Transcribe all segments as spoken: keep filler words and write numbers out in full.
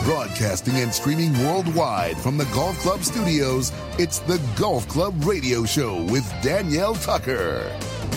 Broadcasting and streaming worldwide from the Golf Club studios, it's the Golf Club Radio Show with Danielle Tucker.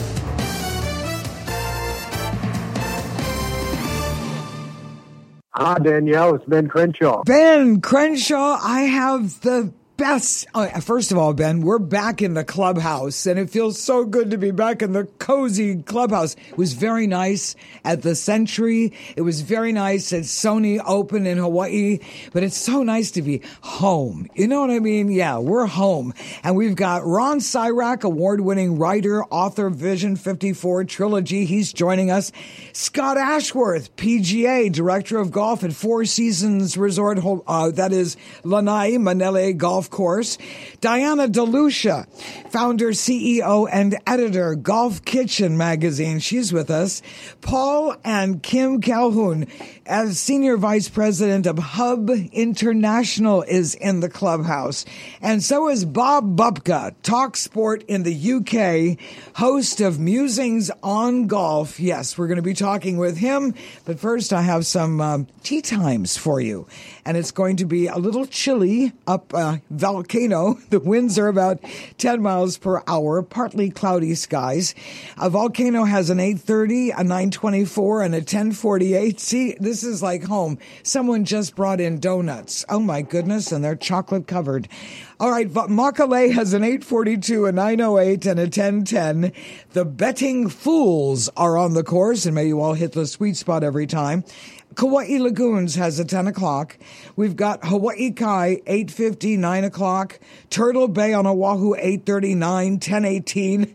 Hi, Danielle. It's Ben Crenshaw. Ben Crenshaw, I have the best. Oh, first of all, Ben, we're back in the clubhouse, and it feels so good to be back in the cozy clubhouse. It was very nice at the Century. It was very nice at Sony Open in Hawaii, but it's so nice to be home. You know what I mean? Yeah, we're home. And we've got Ron Sirak, award-winning writer, author, Vision fifty-four Trilogy. He's joining us. Scott Ashworth, P G A, director of golf at Four Seasons Resort, uh, that is Lanai Manele Golf Course. Diana DeLucia, founder, C E O, and editor, Golf Kitchen magazine. She's with us. Paul and Kim Calhoun, as senior vice president of Hub International, is in the clubhouse. And so is Bob Bupka, talk sport in the U K, host of Musings on Golf. Yes, we're going to be talking with him. But first, I have some um, tea times for you. And it's going to be a little chilly up uh, Volcano. The winds are about ten miles per hour, partly cloudy skies. A Volcano has an eight thirty, a nine twenty-four, and a ten forty-eight. See, this is like home. Someone just brought in donuts. Oh, my goodness, and they're chocolate covered. All right, Makalei has an eight forty-two, a nine oh eight, and a ten ten. The Betting Fools are on the course, and may you all hit the sweet spot every time. Kauai Lagoons has a ten o'clock. We've got Hawaii Kai, eight fifty, nine o'clock. Turtle Bay on Oahu, eight thirty-nine, ten eighteen.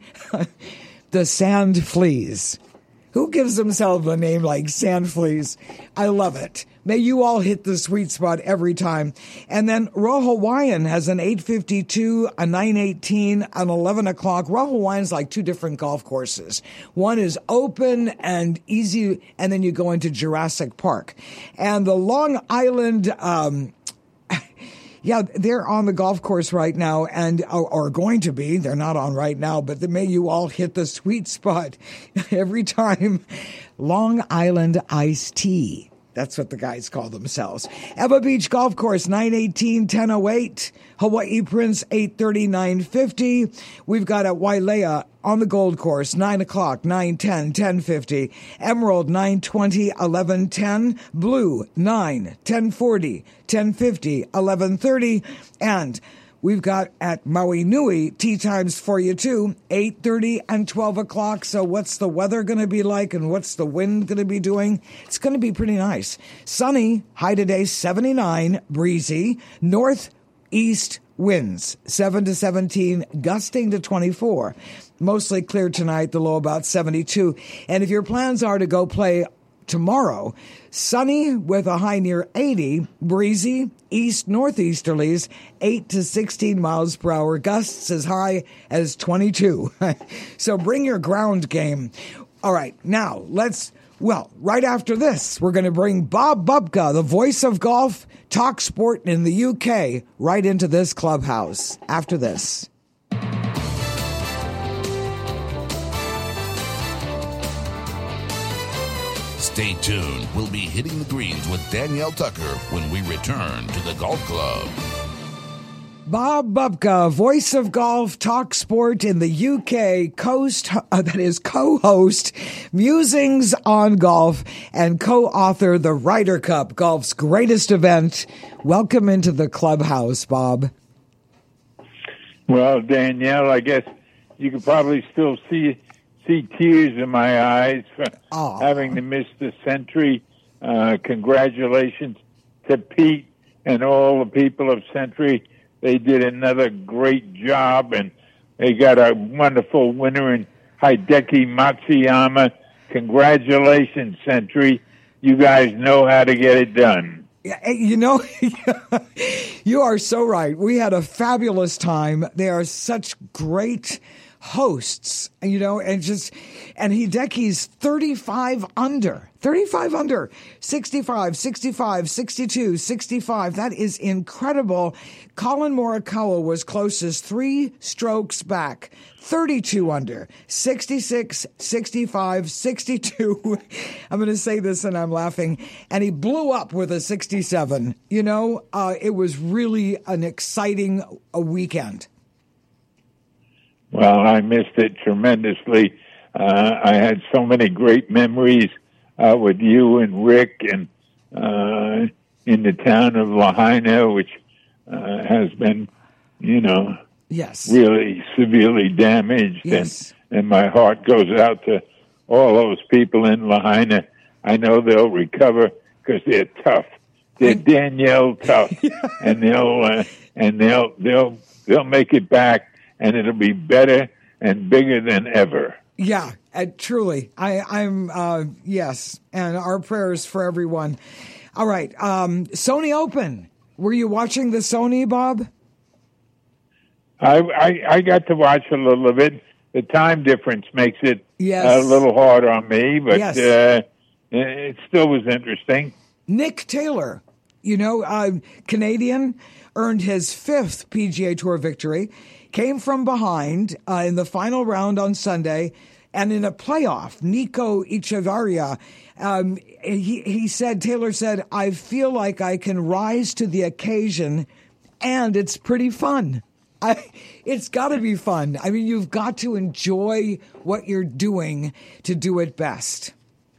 The Sand Fleas. Who gives themselves a name like Sand Fleas? I love it. May you all hit the sweet spot every time. And then Royal Hawaiian has an eight fifty-two, a nine eighteen, an eleven o'clock. Royal Hawaiian's like two different golf courses. One is open and easy, and then you go into Jurassic Park. And the Long Island, um, yeah, they're on the golf course right now and are going to be. They're not on right now, but may you all hit the sweet spot every time. Long Island Iced Tea. That's what the guys call themselves. Ewa Beach Golf Course, nine eighteen, ten oh eight. Hawaii Prince, eight thirty, nine fifty. We've got at Wailea on the Gold Course, nine o'clock, nine ten, ten fifty. Emerald, nine twenty, eleven ten. Blue, nine, ten forty, ten fifty, eleven thirty. And we've got at Maui Nui tea times for you too, eight thirty and twelve o'clock. So what's the weather going to be like and what's the wind going to be doing? It's going to be pretty nice. Sunny, high today seventy-nine, breezy, northeast winds seven to seventeen, gusting to twenty-four. Mostly clear tonight, the low about seventy-two. And if your plans are to go play tomorrow, sunny with a high near eighty, breezy, east northeasterlies, eight to sixteen miles per hour, gusts as high as twenty-two. So bring your ground game. All right, now let's, well, right after this, we're going to bring Bob Bupka, the voice of golf, talk sport in the U K, right into this clubhouse after this. Stay tuned. We'll be hitting the greens with Danielle Tucker when we return to the Golf Club. Bob Bupka, voice of golf, talk sport in the U K, coast, uh, that is co-host, Musings on Golf, and co-author the Ryder Cup, golf's greatest event. Welcome into the clubhouse, Bob. Well, Danielle, I guess you could probably still see see tears in my eyes for Aww. having to miss the Century. Uh, congratulations to Pete and all the people of Century. They did another great job, and they got a wonderful winner in Hideki Matsuyama. Congratulations, Century. You guys know how to get it done. Yeah, you know, you are so right. We had a fabulous time. They are such great hosts, you know, and just, and Hideki's thirty-five under, thirty-five under, sixty-five, sixty-five, sixty-two, sixty-five. That is incredible. Colin Morikawa was closest, three strokes back, thirty-two under, sixty-six, sixty-five, sixty-two. I'm going to say this and I'm laughing. And he blew up with a sixty-seven. You know, uh, it was really an exciting a weekend. Well, I missed it tremendously. Uh, I had so many great memories uh, with you and Rick, and uh, in the town of Lahaina, which uh, has been, you know, yes, really severely damaged. Yes. And, and my heart goes out to all those people in Lahaina. I know they'll recover because they're tough. They're Danielle tough, and they'll uh, and they'll they'll they'll make it back. And it'll be better and bigger than ever. Yeah, uh, truly. I, I'm, uh, yes, and our prayers for everyone. All right, um, Sony Open. Were you watching the Sony, Bob? I, I, I got to watch a little of it. The time difference makes it yes. a little hard on me, but yes. uh, it still was interesting. Nick Taylor, you know, uh, Canadian, earned his fifth P G A Tour victory. Came from behind uh, in the final round on Sunday, and in a playoff, Nico Echevarria, um, he, he said, Taylor said, I feel like I can rise to the occasion, and it's pretty fun. I, it's got to be fun. I mean, you've got to enjoy what you're doing to do it best.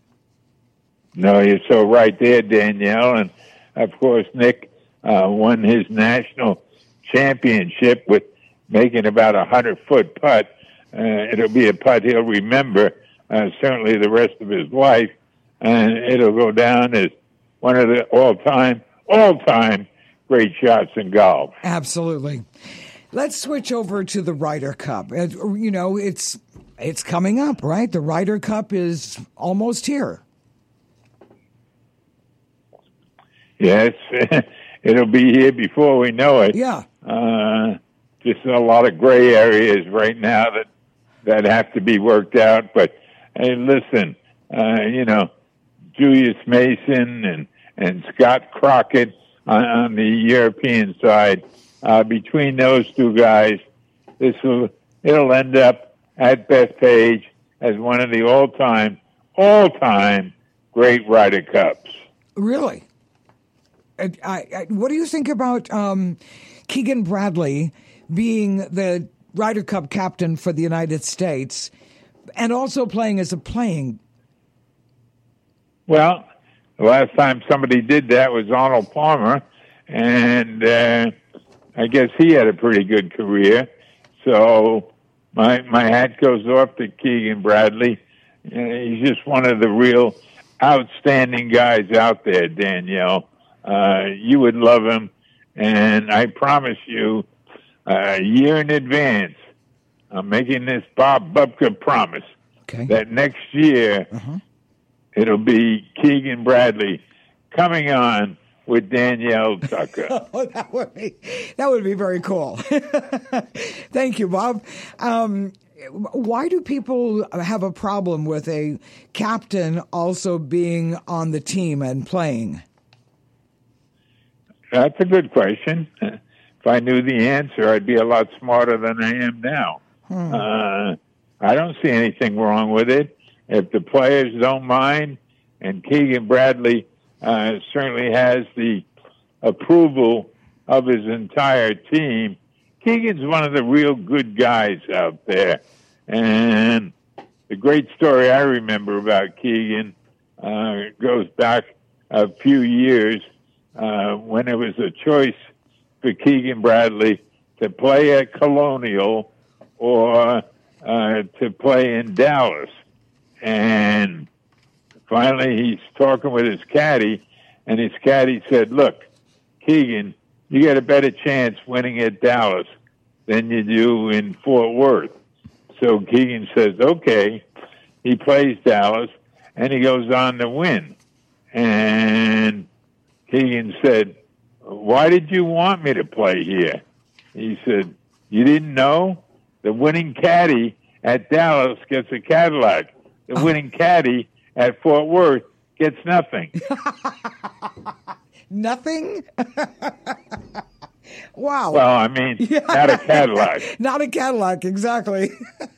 No, you're so right there, Danielle. And, of course, Nick uh, won his national championship with making about a hundred-foot putt. Uh, it'll be a putt he'll remember, uh, certainly the rest of his life, and it'll go down as one of the all-time, all-time great shots in golf. Absolutely. Let's switch over to the Ryder Cup. Uh, you know, it's it's coming up, right? The Ryder Cup is almost here. Yes, it'll be here before we know it. Yeah. Uh, just a lot of gray areas right now that that have to be worked out. But hey, listen, uh, you know, Julius Mason and and Scott Crockett on, on the European side. Uh, between those two guys, this will it'll end up at Bethpage as one of the all-time, all-time great Ryder Cups. Really? I, I, what do you think about um, Keegan Bradley being the Ryder Cup captain for the United States and also playing as a playing? Well, the last time somebody did that was Arnold Palmer, and uh, I guess he had a pretty good career. So my my hat goes off to Keegan Bradley. Uh, he's just one of the real outstanding guys out there, Danielle. Uh, you would love him, and I promise you, uh, a year in advance, I'm making this Bob Bubka promise okay. that next year uh-huh. it'll be Keegan Bradley coming on with Danielle Tucker. Oh, that would be that would be very cool. Thank you, Bob. Um, why do people have a problem with a captain also being on the team and playing? That's a good question. If I knew the answer, I'd be a lot smarter than I am now. Hmm. Uh, I don't see anything wrong with it. If the players don't mind, and Keegan Bradley uh, certainly has the approval of his entire team, Keegan's one of the real good guys out there. And the great story I remember about Keegan uh, goes back a few years uh, when it was a choice for Keegan Bradley to play at Colonial or uh, to play in Dallas. And finally he's talking with his caddy, and his caddy said, look, Keegan, you got a better chance winning at Dallas than you do in Fort Worth. So Keegan says, okay. He plays Dallas, and he goes on to win. And Keegan said, why did you want me to play here? He said, you didn't know? The winning caddy at Dallas gets a Cadillac. The winning caddy at Fort Worth gets nothing. Nothing? Wow. Well, I mean, yeah. Not a Cadillac. Not a Cadillac, exactly.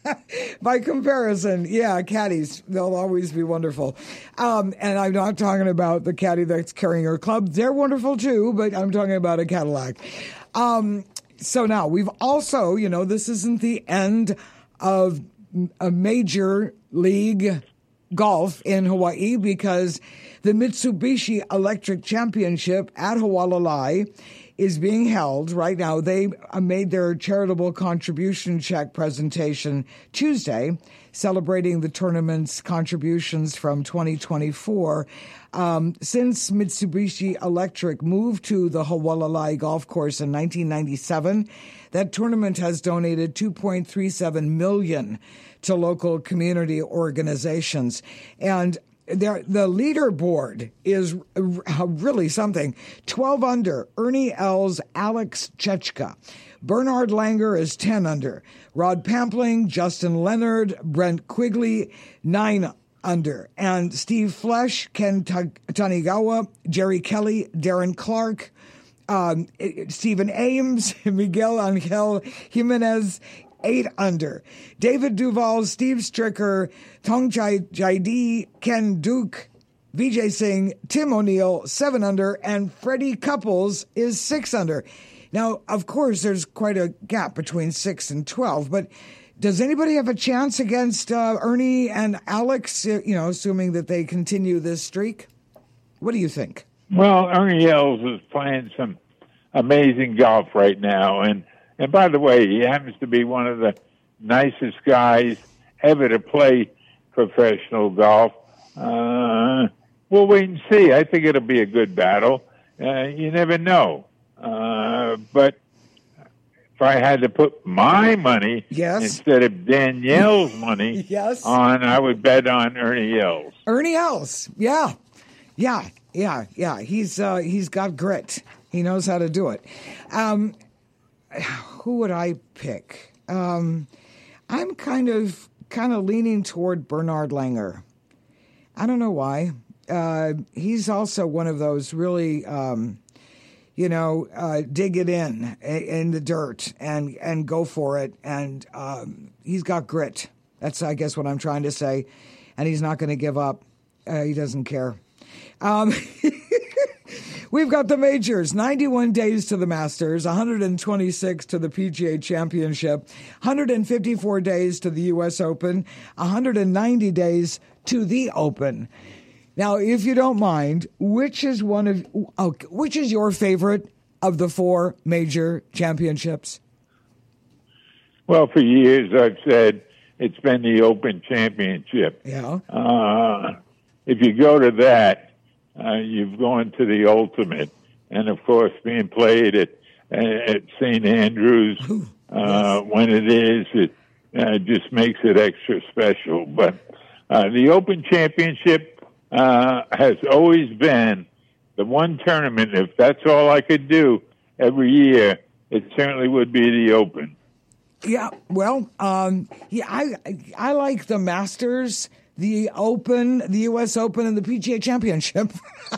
By comparison, yeah, caddies, they'll always be wonderful. Um, and I'm not talking about the caddy that's carrying her club. They're wonderful too, but I'm talking about a Cadillac. Um, so now we've also, you know, this isn't the end of a major league golf in Hawaii, because the Mitsubishi Electric Championship at Hualalai is being held right now. They made their charitable contribution check presentation Tuesday, celebrating the tournament's contributions from twenty twenty-four. Um, since Mitsubishi Electric moved to the Hualalai Golf Course in nineteen ninety-seven, that tournament has donated two point three seven million dollars to local community organizations. And There, the leaderboard is really something. twelve under, Ernie Els, Alex Chechka. Bernard Langer is ten under. Rod Pampling, Justin Leonard, Brent Quigley, nine under. And Steve Flesh, Ken Tanigawa, Jerry Kelly, Darren Clark, um, Stephen Ames, Miguel Angel Jimenez, eight under. David Duval, Steve Stricker, Tong Chai Jaidi, Ken Duke, Vijay Singh, Tim O'Neill, seven under, and Freddie Couples is six under. Now, of course, there's quite a gap between six and twelve, but does anybody have a chance against uh, Ernie and Alex, you know, assuming that they continue this streak? What do you think? Well, Ernie Els is playing some amazing golf right now, and And by the way, he happens to be one of the nicest guys ever to play professional golf. Uh, we'll wait and see. I think it'll be a good battle. Uh, you never know. Uh, but if I had to put my money yes. instead of Danielle's money yes. on, I would bet on Ernie Els. Ernie Els, yeah. Yeah, yeah, yeah. He's uh, he's got grit. He knows how to do it. Um Who would I pick? Um, I'm kind of kind of leaning toward Bernard Langer. I don't know why. Uh, he's also one of those really, um, you know, uh, dig it in in the dirt and and go for it. And um, he's got grit. That's, I guess, what I'm trying to say. And he's not going to give up. Uh, he doesn't care. Um, We've got the majors, ninety-one days to the Masters, one hundred twenty-six to the P G A Championship, one hundred fifty-four days to the U S Open, one hundred ninety days to the Open. Now, if you don't mind, which is one of oh, which is your favorite of the four major championships? Well, for years I've said it's been the Open Championship. Yeah. Uh, if you go to that, Uh, you've gone to the ultimate, and of course, being played at at Saint Andrews uh, when it is, it uh, just makes it extra special. But uh, the Open Championship uh, has always been the one tournament. If that's all I could do every year, it certainly would be the Open. Yeah, well, um, yeah, I I like the Masters, the Open, the U S Open, and the P G A Championship.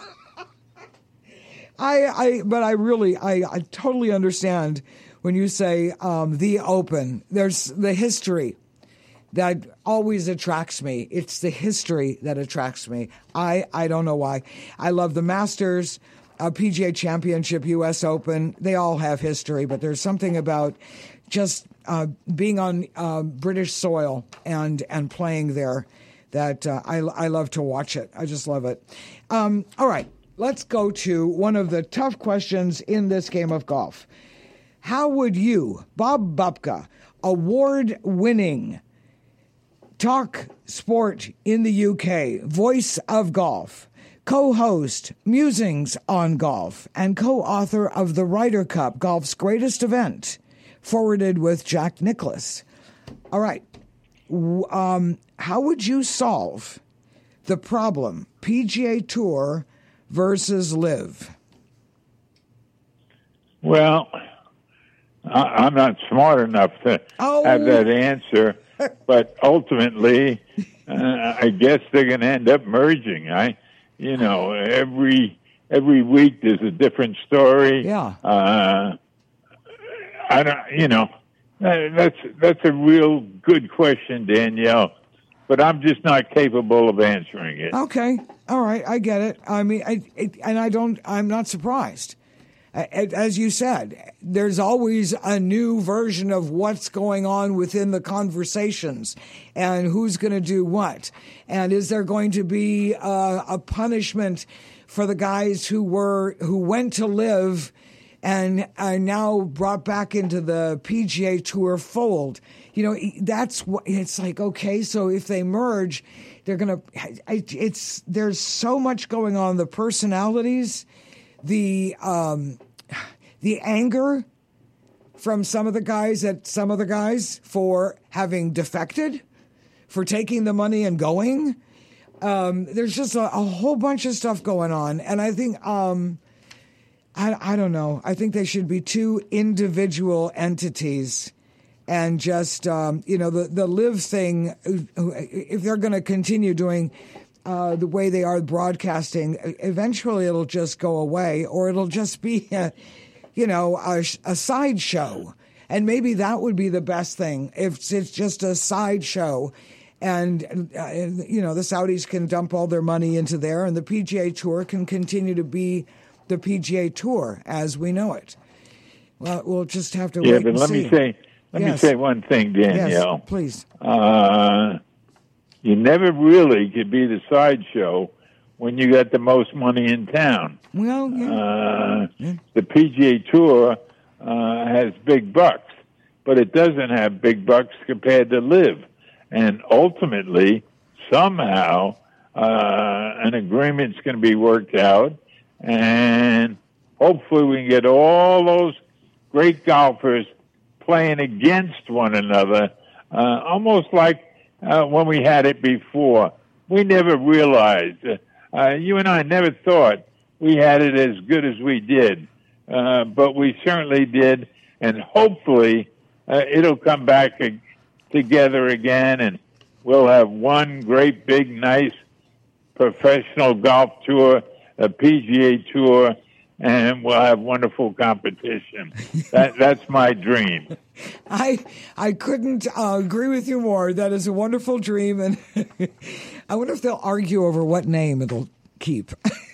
I, I, but I really, I, I totally understand when you say um, the Open. There's the history that always attracts me. It's the history that attracts me. I, I don't know why. I love the Masters, uh, P G A Championship, U S Open. They all have history, but there's something about just uh, being on uh, British soil and and playing there that uh, I, I love to watch it. I just love it. Um, all right, let's go to one of the tough questions in this game of golf. How would you, Bob Bupka, award-winning talk sport in the U K, voice of golf, co-host Musings on Golf, and co-author of the Ryder Cup, golf's greatest event, forwarded with Jack Nicklaus. All right. Um, how would you solve the problem P G A Tour versus Live? Well, I, I'm not smart enough to oh. have that answer. but ultimately, uh, I guess they're going to end up merging. I, you know, every every week there's a different story. Yeah. Uh, I don't, you know, that's that's a real good question, Danielle, but I'm just not capable of answering it. Okay, all right, I get it. I mean, I, it, and I don't. I'm not surprised. As you said, there's always a new version of what's going on within the conversations and who's going to do what. And is there going to be a, a punishment for the guys who were who went to live and are now brought back into the P G A Tour fold? You know, that's what it's like. Okay, so if they merge, they're going to. It's there's so much going on. The personalities. The um, the anger from some of the guys at some of the guys for having defected, for taking the money and going. Um, there's just a, a whole bunch of stuff going on, and I think um, I I don't know. I think they should be two individual entities, and just um, you know the the live thing. If they're going to continue doing. Uh, the way they are broadcasting, eventually it'll just go away, or it'll just be, a, you know, a, a sideshow. And maybe that would be the best thing if it's just a sideshow, and uh, you know the Saudis can dump all their money into there, and the P G A Tour can continue to be the P G A Tour as we know it. Well, we'll just have to yeah, wait but and let see. me say, let yes. me say one thing, Danielle. Yes, please. Uh, You never really could be the sideshow when you got the most money in town. Well, yeah. Uh, yeah. The P G A Tour uh, has big bucks, but it doesn't have big bucks compared to Live. And ultimately, somehow, uh, an agreement's going to be worked out, and hopefully we can get all those great golfers playing against one another, uh, almost like Uh, when we had it before. We never realized, uh, uh, you and I never thought we had it as good as we did, uh, but we certainly did, and hopefully uh, it'll come back ag- together again, and we'll have one great, big, nice professional golf tour, a P G A Tour, and we'll have wonderful competition. That, that's my dream. I I couldn't uh, agree with you more. That is a wonderful dream, and I wonder if they'll argue over what name it'll keep.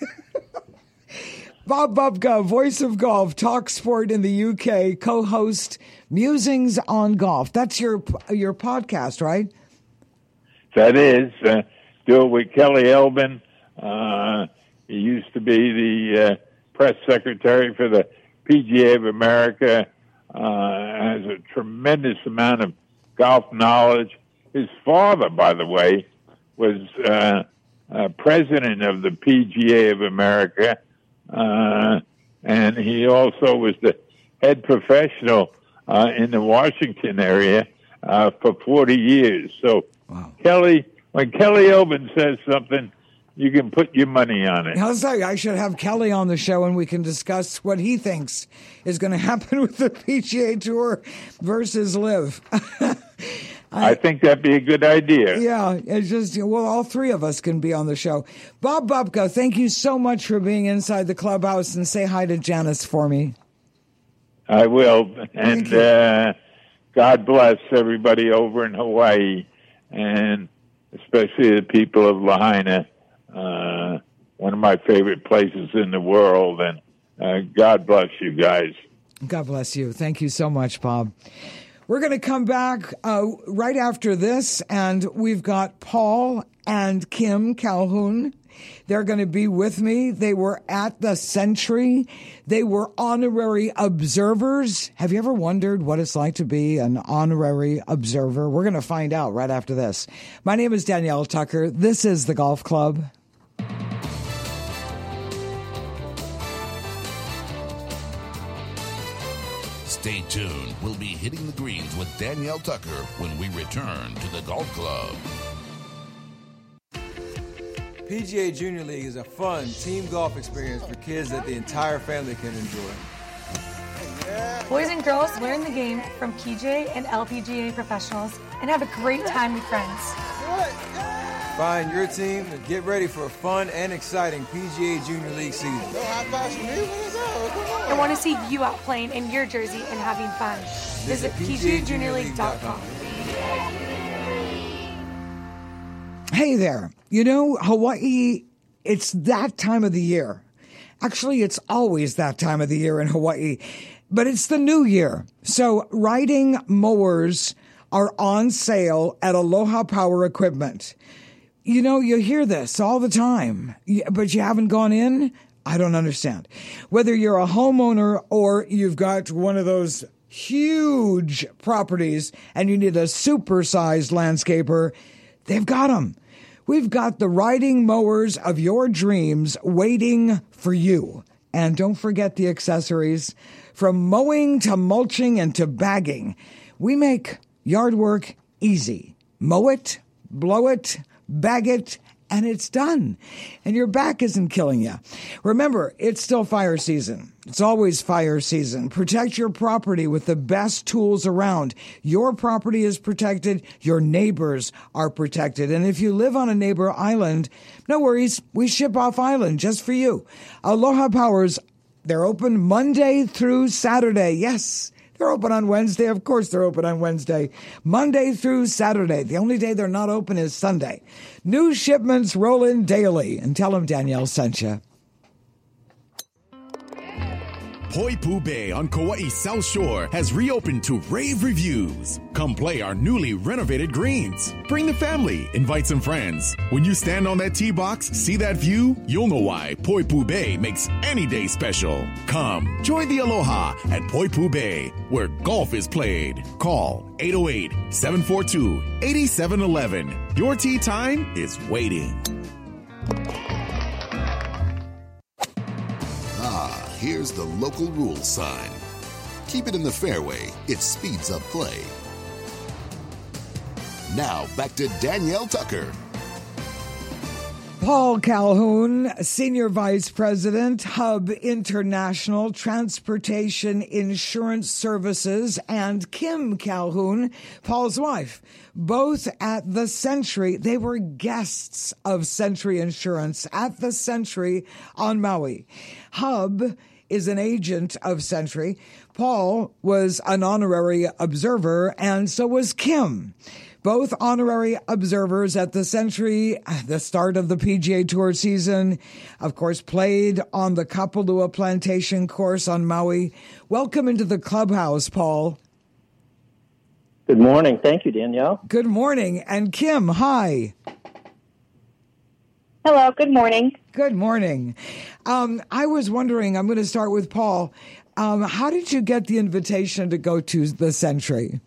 Bob Bubka, voice of golf, talk sport in the U K, co-host Musings on Golf. That's your your podcast, right? That is. Uh, do it with Kelly Elbin. Uh, he used to be the uh, press secretary for the P G A of America. Uh, has a tremendous amount of golf knowledge. His father, by the way, was uh, uh, president of the P G A of America, uh, and he also was the head professional uh, in the Washington area uh, for forty years. So, wow. Kelly, when Kelly Elbin says something, you can put your money on it. I'll say I should have Kelly on the show and we can discuss what he thinks is going to happen with the P G A Tour versus Live. I, I think that'd be a good idea. Yeah, it's just, well, all three of us can be on the show. Bob Bubka, thank you so much for being inside the clubhouse, and say hi to Janice for me. I will. And uh, God bless everybody over in Hawaii, and especially the people of Lahaina. Uh, one of my favorite places in the world, and uh, God bless you guys. God bless you. Thank you so much, Bob. We're going to come back uh, right after this, and we've got Paul and Kim Calhoun. They're going to be with me. They were at the Century. They were honorary observers. Have you ever wondered what it's like to be an honorary observer? We're going to find out right after this. My name is Danielle Tucker. This is The Golf Club. Stay tuned. We'll be hitting the greens with Danielle Tucker when we return to the Golf Club. P G A Junior League is a fun team golf experience for kids that the entire family can enjoy. Boys and girls learn the game from P J and L P G A professionals and have a great time with friends. Find your team and get ready for a fun and exciting P G A Junior League season. I want to see you out playing in your jersey and having fun. Visit P G A Junior League dot com. Hey there. You know, Hawaii, it's that time of the year. Actually, it's always that time of the year in Hawaii. But it's the new year. So riding mowers are on sale at Aloha Power Equipment. You know, you hear this all the time, but you haven't gone in? I don't understand. Whether you're a homeowner or you've got one of those huge properties and you need a supersized landscaper, they've got them. We've got the riding mowers of your dreams waiting for you. And don't forget the accessories. From mowing to mulching and to bagging, we make yard work easy. Mow it, blow it, bag it, and it's done. And your back isn't killing you. Remember, it's still fire season. It's always fire season. Protect your property with the best tools around. Your property is protected. Your neighbors are protected. And if you live on a neighbor island, no worries. We ship off island just for you. Aloha Powers, they're open Monday through Saturday. Yes, they're open on Wednesday. Of course they're open on Wednesday. Monday through Saturday. The only day they're not open is Sunday. New shipments roll in daily. And tell them Danielle sent you. Poipu Bay on Kauai's South Shore has reopened to rave reviews. Come play our newly renovated greens. Bring the family, invite some friends. When you stand on that tee box, see that view, you'll know why Poipu Bay makes any day special. Come, join the Aloha at Poipu Bay, where golf is played. Call eight oh eight, seven four two, eight seven one one. Your tee time is waiting. Here's the local rules sign. Keep it in the fairway. It speeds up play. Now back to Danielle Tucker. Paul Calhoun, Senior Vice President, Hub International Transportation Insurance Services, and Kim Calhoun, Paul's wife, both at the Century. They were guests of Century Insurance at the Century on Maui. Hub is an agent of Century. Paul was an honorary observer, and so was Kim. Both honorary observers at the Century, the start of the P G A Tour season, of course, played on the Kapalua Plantation course on Maui. Welcome into the clubhouse, Paul. Good morning. Thank you, Danielle. Good morning. And Kim, hi. Hello. Good morning. Good morning. Um, I was wondering, I'm going to start with Paul. Um, how did you get the invitation to go to the Century?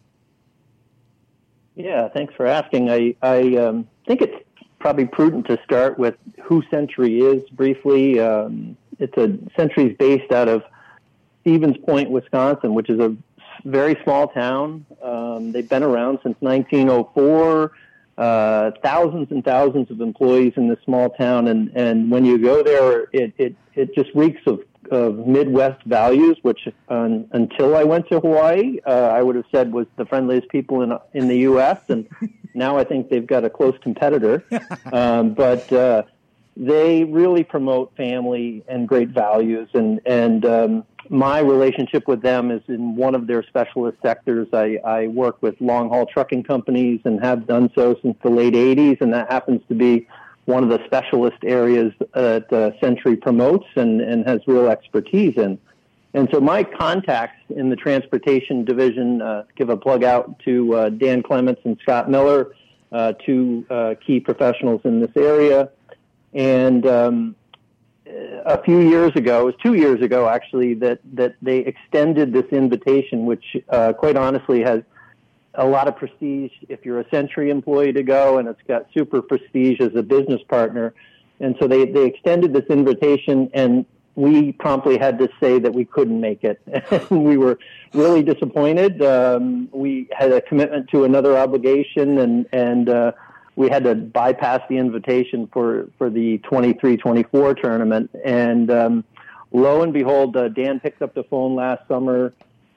Yeah, thanks for asking. I, I um, think it's probably prudent to start with who Century is briefly. Um, it's a Century's based out of Stevens Point, Wisconsin, which is a very small town. Um, they've been around since nineteen oh four. Uh, thousands and thousands of employees in this small town, and, and when you go there, it, it, it just reeks of, of Midwest values, which um, until I went to Hawaii, uh, I would have said was the friendliest people in in the U S, and now I think they've got a close competitor. Um, but uh, they really promote family and great values, and, and um, my relationship with them is in one of their specialist sectors. I, I work with long-haul trucking companies and have done so since the late eighties, and that happens to be one of the specialist areas that uh, Century promotes and, and has real expertise in. And so my contacts in the transportation division, uh, give a plug out to uh, Dan Clements and Scott Miller, uh, two uh, key professionals in this area. And um, a few years ago, it was two years ago actually, that, that they extended this invitation, which uh, quite honestly has a lot of prestige if you're a Century employee to go, and it's got super prestige as a business partner. And so they, they extended this invitation, and we promptly had to say that we couldn't make it. We were really disappointed. Um, we had a commitment to another obligation, and, and uh, we had to bypass the invitation for, for the twenty-three twenty-four tournament. And um, lo and behold, uh, Dan picked up the phone last summer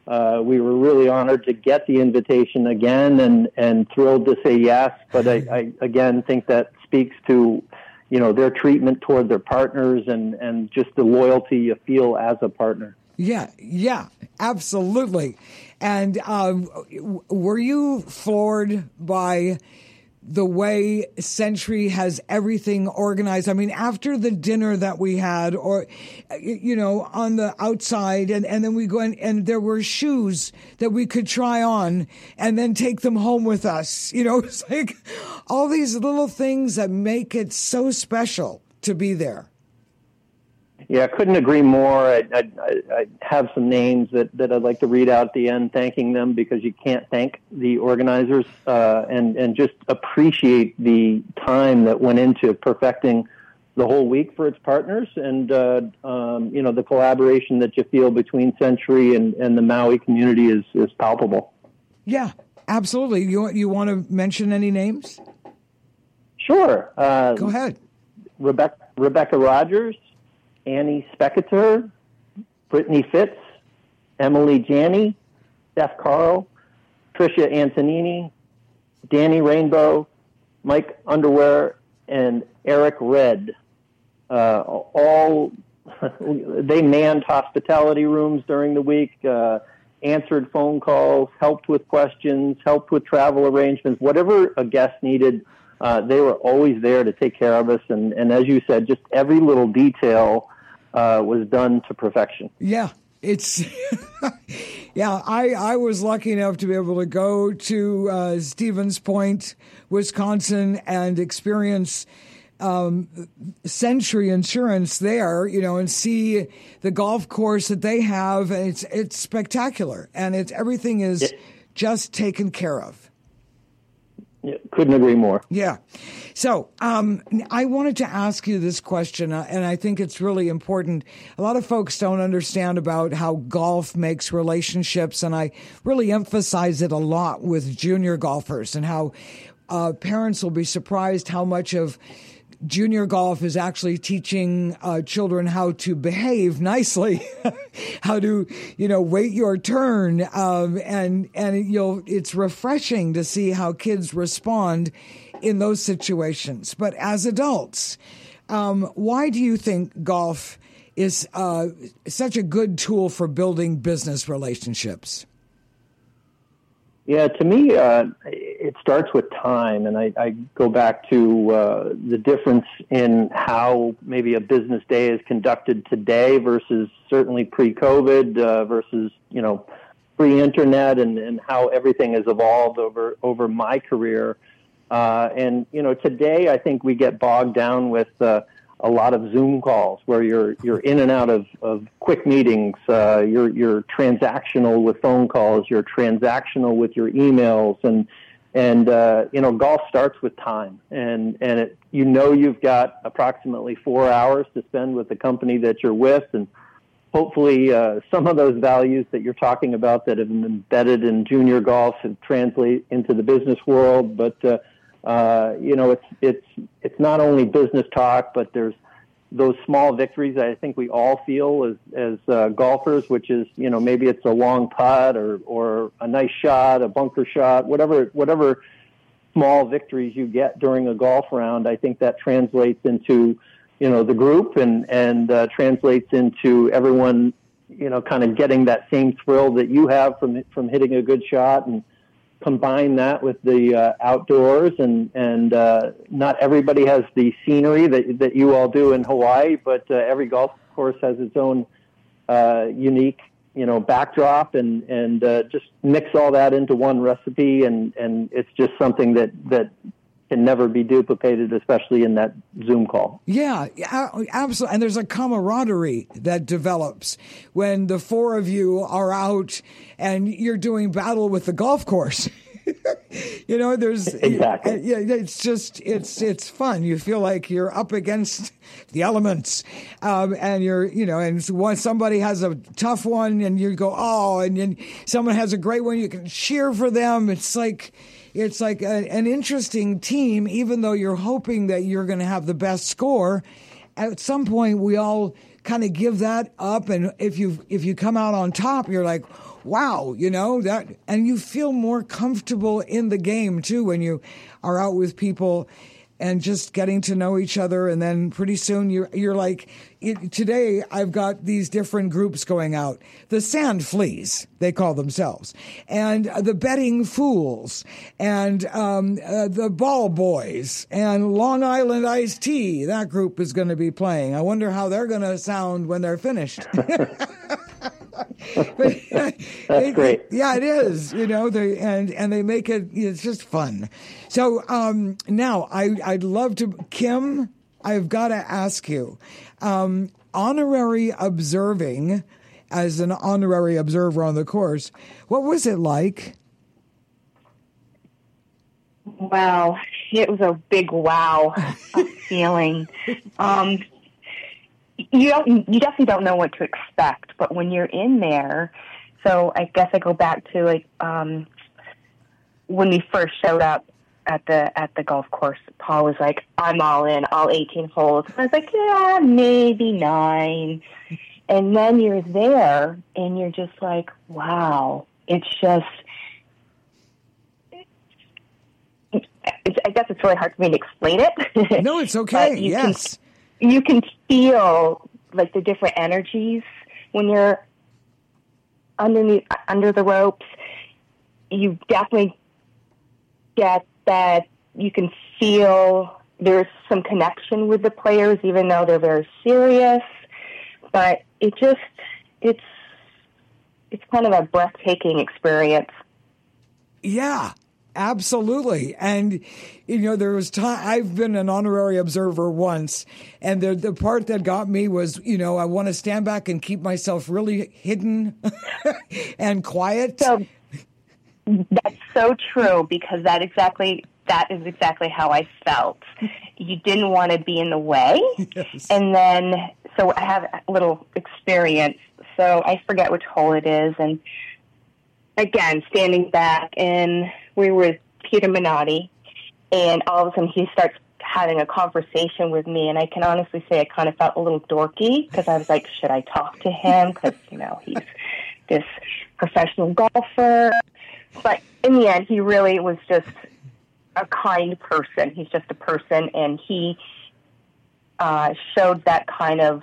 Uh, we were really honored to get the invitation again, and, and thrilled to say yes. But I, I again think that speaks to, you know, their treatment toward their partners and, and just the loyalty you feel as a partner. Yeah, yeah, absolutely. And um, were you floored by the way Century has everything organized? I mean, after the dinner that we had, or, you know, on the outside, and, and then we go in, and there were shoes that we could try on and then take them home with us. You know, it's like all these little things that make it so special to be there. Yeah, I couldn't agree more. I, I, I have some names that, that I'd like to read out at the end, thanking them, because you can't thank the organizers uh, and, and just appreciate the time that went into perfecting the whole week for its partners, and, uh, um, you know, the collaboration that you feel between Century and, and the Maui community is, is palpable. Yeah, absolutely. You, you want to mention any names? Sure. Uh, Go ahead. Rebecca, Rebecca Rogers, Annie Spector, Brittany Fitz, Emily Janney, Steph Carl, Tricia Antonini, Danny Rainbow, Mike Underwear, and Eric Red. Uh, all they manned hospitality rooms during the week, uh, answered phone calls, helped with questions, helped with travel arrangements, whatever a guest needed. Uh, they were always there to take care of us. And, and as you said, just every little detail uh, was done to perfection. Yeah, it's, yeah, I, I was lucky enough to be able to go to uh, Stevens Point, Wisconsin, and experience um, Century Insurance there, you know, and see the golf course that they have. And it's, it's spectacular. And it's, everything is yeah. just taken care of. Yeah, couldn't agree more. Yeah. So um, I wanted to ask you this question, uh, and I think it's really important. A lot of folks don't understand about how golf makes relationships, and I really emphasize it a lot with junior golfers, and how uh, parents will be surprised how much of junior golf is actually teaching uh, children how to behave nicely, how to, you know, wait your turn. Um, and, and you'll, it's refreshing to see how kids respond in those situations. But as adults, um, why do you think golf is uh, such a good tool for building business relationships? Yeah, to me, uh, it starts with time, and I, I go back to uh, the difference in how maybe a business day is conducted today versus certainly pre-COVID uh, versus, you know, pre-internet, and, and how everything has evolved over, over my career. Uh, and, you know, today I think we get bogged down with uh, a lot of Zoom calls where you're you're in and out of, of quick meetings. Uh, you're you're transactional with phone calls. You're transactional with your emails, and and uh, you know, golf starts with time. And and it, you know, you've got approximately four hours to spend with the company that you're with, and hopefully uh, some of those values that you're talking about that have been embedded in junior golf and translate into the business world. But uh, Uh, you know, it's it's it's not only business talk, but there's those small victories that I think we all feel as as uh, golfers, which is, you know, maybe it's a long putt or or a nice shot, a bunker shot, whatever whatever small victories you get during a golf round. I think that translates into, you know, the group and and uh, translates into everyone, you know, kind of getting that same thrill that you have from from hitting a good shot, and combine that with the uh, outdoors, and and uh, not everybody has the scenery that that you all do in Hawaii, but uh, every golf course has its own uh, unique, you know, backdrop, and and uh, just mix all that into one recipe, and and it's just something that that can never be duplicated, especially in that Zoom call. Yeah, absolutely. And there's a camaraderie that develops when the four of you are out and you're doing battle with the golf course. You know, there's exactly. Yeah, it's just it's it's fun. You feel like you're up against the elements, um, and you're you know, and once somebody has a tough one, and you go oh, and then someone has a great one, you can cheer for them. It's like. It's like a, an interesting team, even though you're hoping that you're going to have the best score. At some point, we all kind of give that up, and if you if you come out on top, you're like, wow, you know that, and you feel more comfortable in the game too when you are out with people and just getting to know each other. And then pretty soon you're, you're like, it, today I've got these different groups going out. The Sand Fleas, they call themselves, and uh, the Betting Fools, and um, uh, the Ball Boys, and Long Island Iced Tea. That group is going to be playing. I wonder how they're going to sound when they're finished. But, uh, That's it, great. Yeah, it is. You know, they and and they make it. It's just fun. So um, now I I'd love to, Kim. I've got to ask you, um, honorary observing, as an honorary observer on the course, what was it like? Wow, it was a big wow feeling. Um, you don't, you definitely don't know what to expect, but when you're in there, so I guess I go back to like um, when we first showed up at the at the golf course. Paul was like, "I'm all in, all eighteen holes." I was like, "Yeah, maybe nine." And then you're there, and you're just like, "Wow!" It's just. It's, I guess it's really hard for me to explain it. No, it's okay. you Yes. Can, you can feel like the different energies when you're underneath, under the ropes. You definitely get that you can feel there's some connection with the players, even though they're very serious. But it just, it's, it's kind of a breathtaking experience. Yeah. Absolutely. And, you know, there was time, I've been an honorary observer once, and the the part that got me was, you know, I want to stand back and keep myself really hidden and quiet. So that's so true, because that exactly, that is exactly how I felt. You didn't want to be in the way. Yes. And then, so I have a little experience. So I forget which hole it is. And again, standing back, and we were with Peter Minotti, and all of a sudden he starts having a conversation with me, and I can honestly say I kind of felt a little dorky, because I was like, should I talk to him? Because, you know, he's this professional golfer. But in the end, he really was just a kind person. He's just a person, and he uh, showed that kind of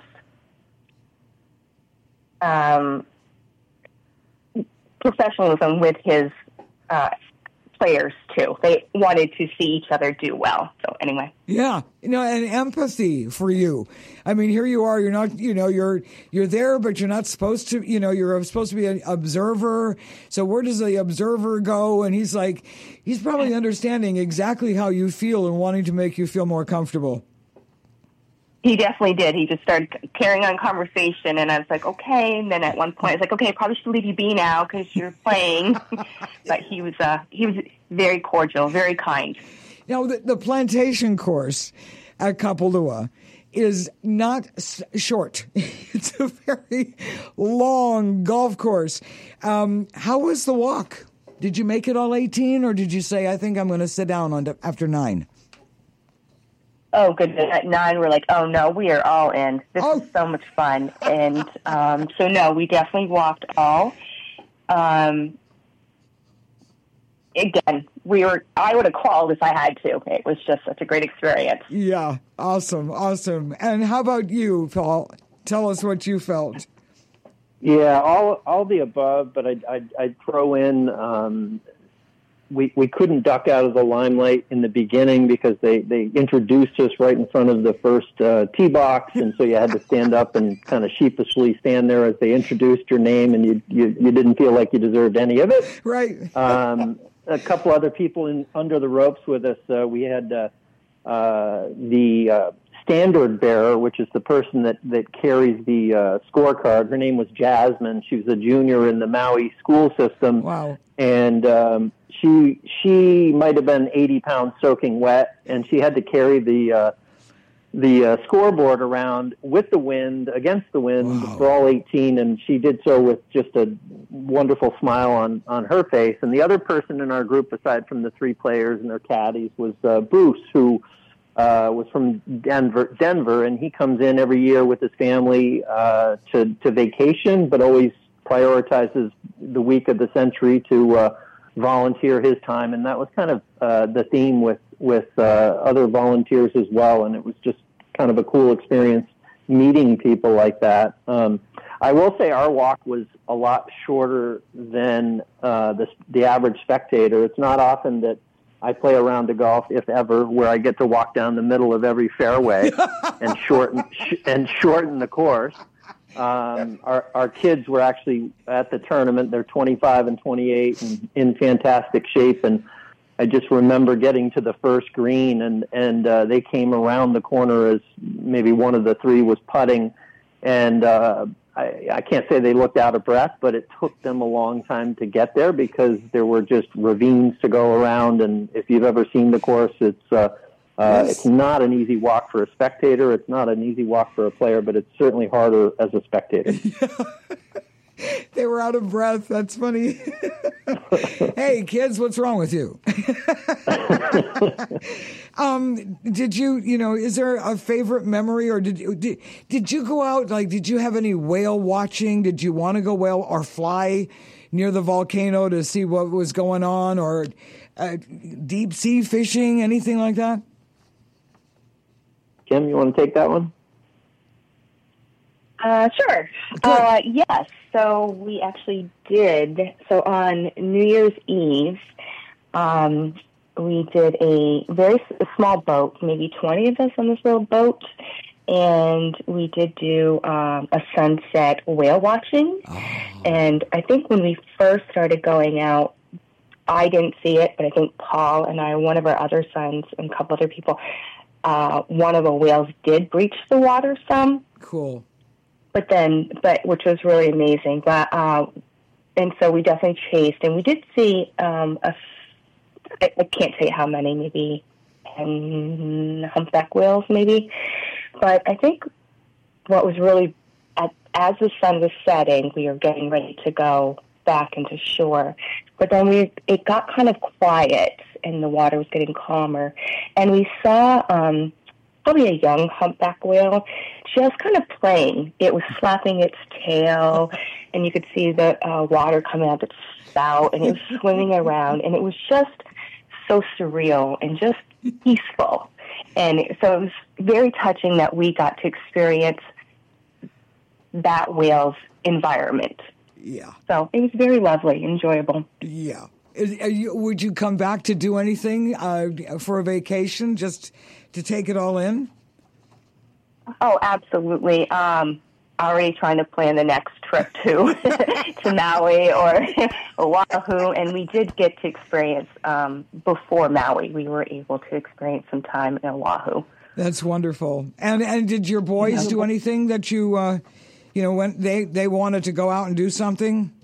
um, professionalism with his uh, players too. They wanted to see each other do well. So anyway. Yeah. You know, and empathy for you. I mean, here you are, you're not, you know, you're, you're there, but you're not supposed to, you know, you're supposed to be an observer. So where does the observer go? And he's like, he's probably understanding exactly how you feel and wanting to make you feel more comfortable. He definitely did. He just started carrying on conversation, and I was like, okay. And then at one point, I was like, okay, I probably should leave you be now because you're playing. But he was uh, he was very cordial, very kind. You know, the, the plantation course at Kapalua is not s- short. It's a very long golf course. Um, how was the walk? Did you make it all eighteen, or did you say, I think I'm going to sit down on the, after nine? Oh, goodness. At nine, we're like, oh, no, we are all in. This oh. is so much fun. And um, so, no, we definitely walked all. Um, again, we were. I would have called if I had to. It was just such a great experience. Yeah, awesome, awesome. And how about you, Paul? Tell us what you felt. Yeah, all all the above, but I'd, I'd, I'd throw in, um, we, we couldn't duck out of the limelight in the beginning because they, they introduced us right in front of the first uh, tee box, and so you had to stand up and kind of sheepishly stand there as they introduced your name, and you you, you didn't feel like you deserved any of it. Right. um, a couple other people in under the ropes with us. Uh, we had uh, uh, the uh, standard bearer, which is the person that, that carries the uh, scorecard. Her name was Jasmine. She was a junior in the Maui school system. Wow. And um, she she might have been eighty pounds soaking wet, and she had to carry the uh, the uh, scoreboard around with the wind, against the wind, Wow. for all eighteen, and she did so with just a wonderful smile on, on her face. And the other person in our group, aside from the three players and their caddies, was uh, Bruce, who uh, was from Denver, Denver, and he comes in every year with his family uh, to, to vacation, but always prioritizes the week of the Century to uh, volunteer his time. And that was kind of uh, the theme with, with uh, other volunteers as well. And it was just kind of a cool experience meeting people like that. Um, I will say our walk was a lot shorter than uh, the, the average spectator. It's not often that I play a round of golf, if ever, where I get to walk down the middle of every fairway and shorten sh- and shorten the course. Um, our, our kids were actually at the tournament. They're twenty-five and twenty-eight and in fantastic shape. And I just remember getting to the first green, and, and uh, they came around the corner as maybe one of the three was putting. And uh, I, I can't say they looked out of breath, but it took them a long time to get there because there were just ravines to go around. And if you've ever seen the course, it's uh, uh, yes. it's not an easy walk for a spectator. It's not an easy walk for a player, but it's certainly harder as a spectator. They were out of breath. That's funny. Hey, kids, what's wrong with you? um, did you, you know, is there a favorite memory, or did you, did, did you go out, like, did you have any whale watching? Did you want to go whale or fly near the volcano to see what was going on, or uh, deep sea fishing, anything like that? Kim, you want to take that one? Uh, sure. Uh, yes. So we actually did. So on New Year's Eve, um, we did a very a small boat, maybe twenty of us on this little boat, and we did do um, a sunset whale watching. Oh. And I think when we first started going out, I didn't see it, but I think Paul and I, one of our other sons, and a couple other people, uh, one of the whales did breach the water some. Cool. But then, but which was really amazing. But uh, and so we definitely chased, and we did see um, a. I, I can't say how many, maybe ten humpback whales, maybe. But I think what was really, at, as the sun was setting, we were getting ready to go back into shore. But then we it got kind of quiet, and the water was getting calmer, and we saw um, probably a young humpback whale just kind of playing. It was flapping its tail, and you could see the uh, water coming out its spout, and it was swimming around, and it was just so surreal and just peaceful. And so it was very touching that we got to experience that whale's environment. Yeah. So it was very lovely, enjoyable. Yeah. Are you, would you come back to do anything uh, for a vacation, just to take it all in? Oh, absolutely. Um, already trying to plan the next trip to to Maui or Oahu, and we did get to experience, um, before Maui, we were able to experience some time in Oahu. That's wonderful. And and did your boys do anything that you, uh, you know, when they, they wanted to go out and do something?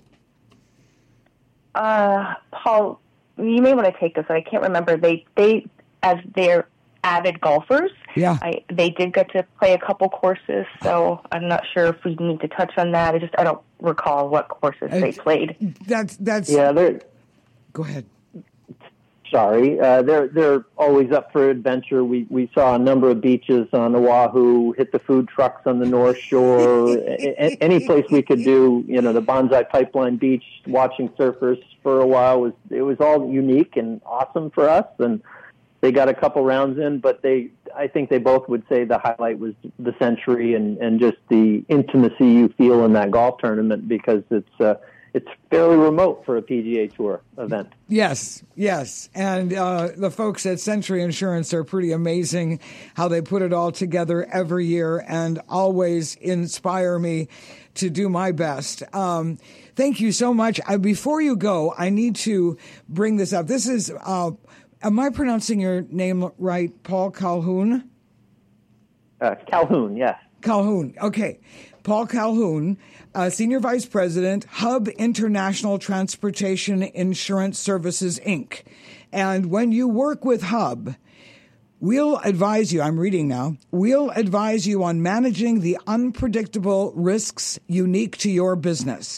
Uh, Paul, you may want to take this. I can't remember. They, they as they're avid golfers, yeah, I, they did get to play a couple courses. So I'm not sure if we need to touch on that. I just I don't recall what courses uh, they played. That's that's yeah. They're go ahead. Sorry, uh, they're they're always up for adventure. We we saw a number of beaches on Oahu, hit the food trucks on the North Shore, a, any place we could do. You know, the Bonsai Pipeline Beach, watching surfers for a while was it was all unique and awesome for us. And they got a couple rounds in, but they I think they both would say the highlight was the Century and, and just the intimacy you feel in that golf tournament because it's uh, it's fairly remote for a P G A Tour event. Yes, yes. And uh, the folks at Century Insurance are pretty amazing how they put it all together every year and always inspire me to do my best. Um, thank you so much. Uh, before you go, I need to bring this up. This is, uh, am I pronouncing your name right, Paul Calhoun? Uh, Calhoun, yes. Calhoun, okay. Paul Calhoun, uh, Senior Vice President, Hub International Transportation Insurance Services, Incorporated. And when you work with Hub, we'll advise you, I'm reading now, we'll advise you on managing the unpredictable risks unique to your business.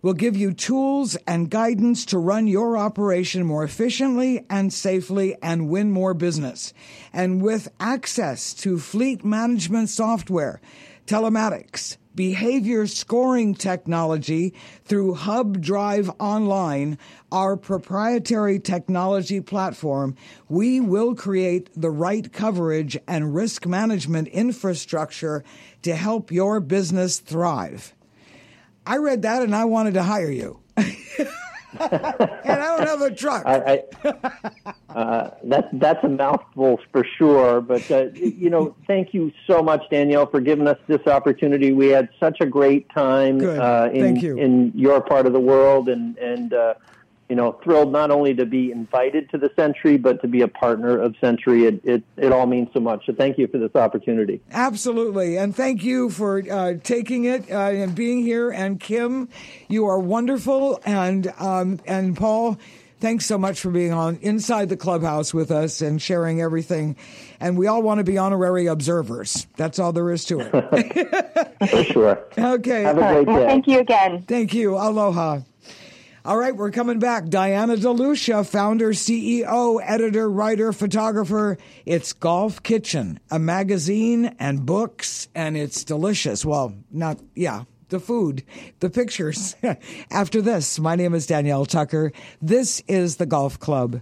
We'll give you tools and guidance to run your operation more efficiently and safely and win more business. And with access to fleet management software, telematics, behavior scoring technology through Hub Drive Online, our proprietary technology platform, we will create the right coverage and risk management infrastructure to help your business thrive. I read that and I wanted to hire you. And I don't have a truck. I, I, uh, that, that's a mouthful for sure. But, uh, you know, thank you so much, Danielle, for giving us this opportunity. We had such a great time uh, in, thank you. in your part of the world. And, and uh, you know, thrilled not only to be invited to the Century, but to be a partner of Century. It, it, it all means so much. So thank you for this opportunity. Absolutely. And thank you for uh, taking it uh, and being here. And Kim, you are wonderful. And um, and Paul, thanks so much for being on Inside the Clubhouse with us and sharing everything. And we all want to be honorary observers. That's all there is to it. For sure. Okay. Have a great Well, day. thank you again. Thank you. Aloha. All right, we're coming back. Diana DeLucia, founder, C E O, editor, writer, photographer. It's Golf Kitchen, a magazine and books, and it's delicious. Well, not, yeah, the food, the pictures. After this, my name is Danielle Tucker. This is the Golf Club.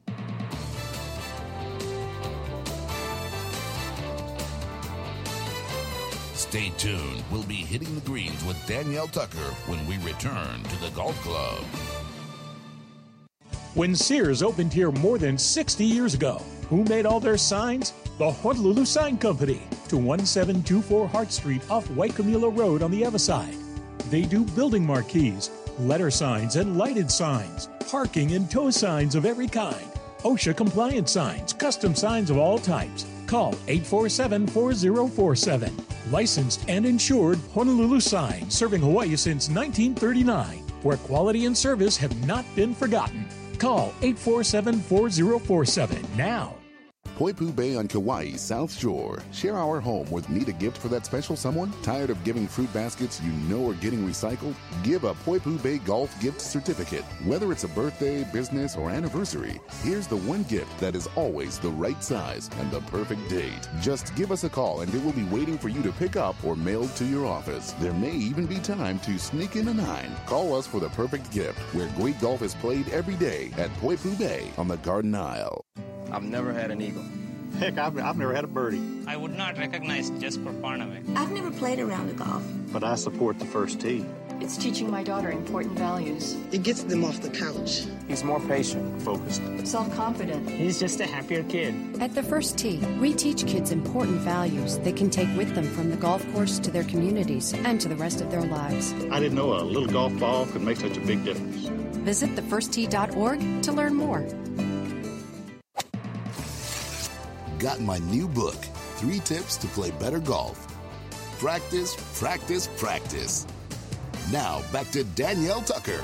Stay tuned. We'll be hitting the greens with Danielle Tucker when we return to the Golf Club. When Sears opened here more than sixty years ago, who made all their signs? The Honolulu Sign Company, to one seven two four Hart Street off Waikimula Road on the Ewa side. They do building marquees, letter signs and lighted signs, parking and tow signs of every kind, OSHA compliant signs, custom signs of all types. Call eight four seven, four zero four seven. Licensed and insured Honolulu Sign, serving Hawaii since nineteen thirty-nine, where quality and service have not been forgotten. Call eight four seven, four zero four seven now. Poipu Bay on Kauai's South Shore. Share our home with need a gift for that special someone? Tired of giving fruit baskets you know are getting recycled? Give a Poipu Bay Golf gift certificate. Whether it's a birthday, business, or anniversary, here's the one gift that is always the right size and the perfect date. Just give us a call and it will be waiting for you to pick up or mailed to your office. There may even be time to sneak in a nine. Call us for the perfect gift, where great golf is played every day at Poipu Bay on the Garden Isle. I've never had an eagle. Heck, I've, I've never had a birdie. I would not recognize Jesper Parnevik. I've never played a round of golf. But I support the first tee. It's teaching my daughter important values. It gets them off the couch. He's more patient, focused. Self-confident. He's just a happier kid. At the First Tee, we teach kids important values they can take with them from the golf course to their communities and to the rest of their lives. I didn't know a little golf ball could make such a big difference. Visit the first tee dot org to learn more. Got my new book, Three Tips to Play Better Golf. Practice, practice, practice. Now, back to Danielle Tucker.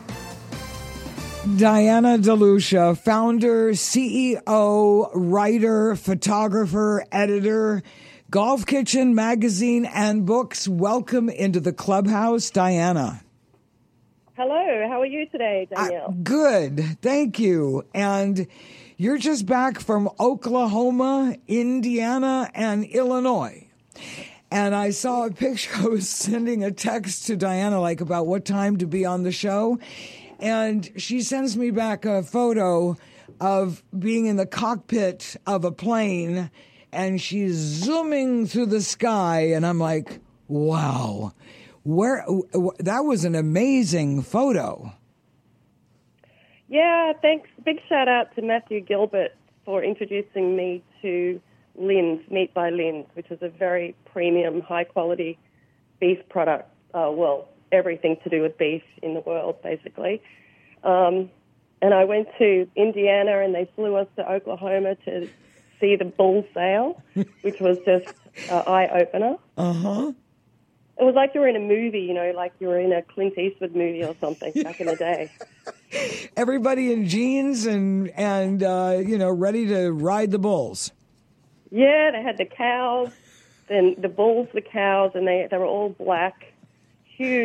Diana DeLucia, founder, C E O, writer, photographer, editor, Golf Kitchen magazine and books. Welcome into the clubhouse, Diana. Hello, how are you today, Danielle? Uh, good, thank you. And you're just back from Oklahoma, Indiana, and Illinois. And I saw a picture. I was sending a text to Diana, like, about what time to be on the show. And she sends me back a photo of being in the cockpit of a plane, and she's zooming through the sky. And I'm like, wow, where that was an amazing photo. Yeah, thanks. Big shout out to Matthew Gilbert for introducing me to Lin's, Meat by Lin's, which is a very premium, high-quality beef product. Uh, well, everything to do with beef in the world, basically. Um, and I went to Indiana, and they flew us to Oklahoma to see the bull sale, which was just an eye-opener. Uh-huh. It was like you were in a movie, you know, like you were in a Clint Eastwood movie or something back in the day. Everybody in jeans and, and uh, you know, ready to ride the bulls. Yeah, they had the cows, then the bulls, the cows, and they, they were all black, huge,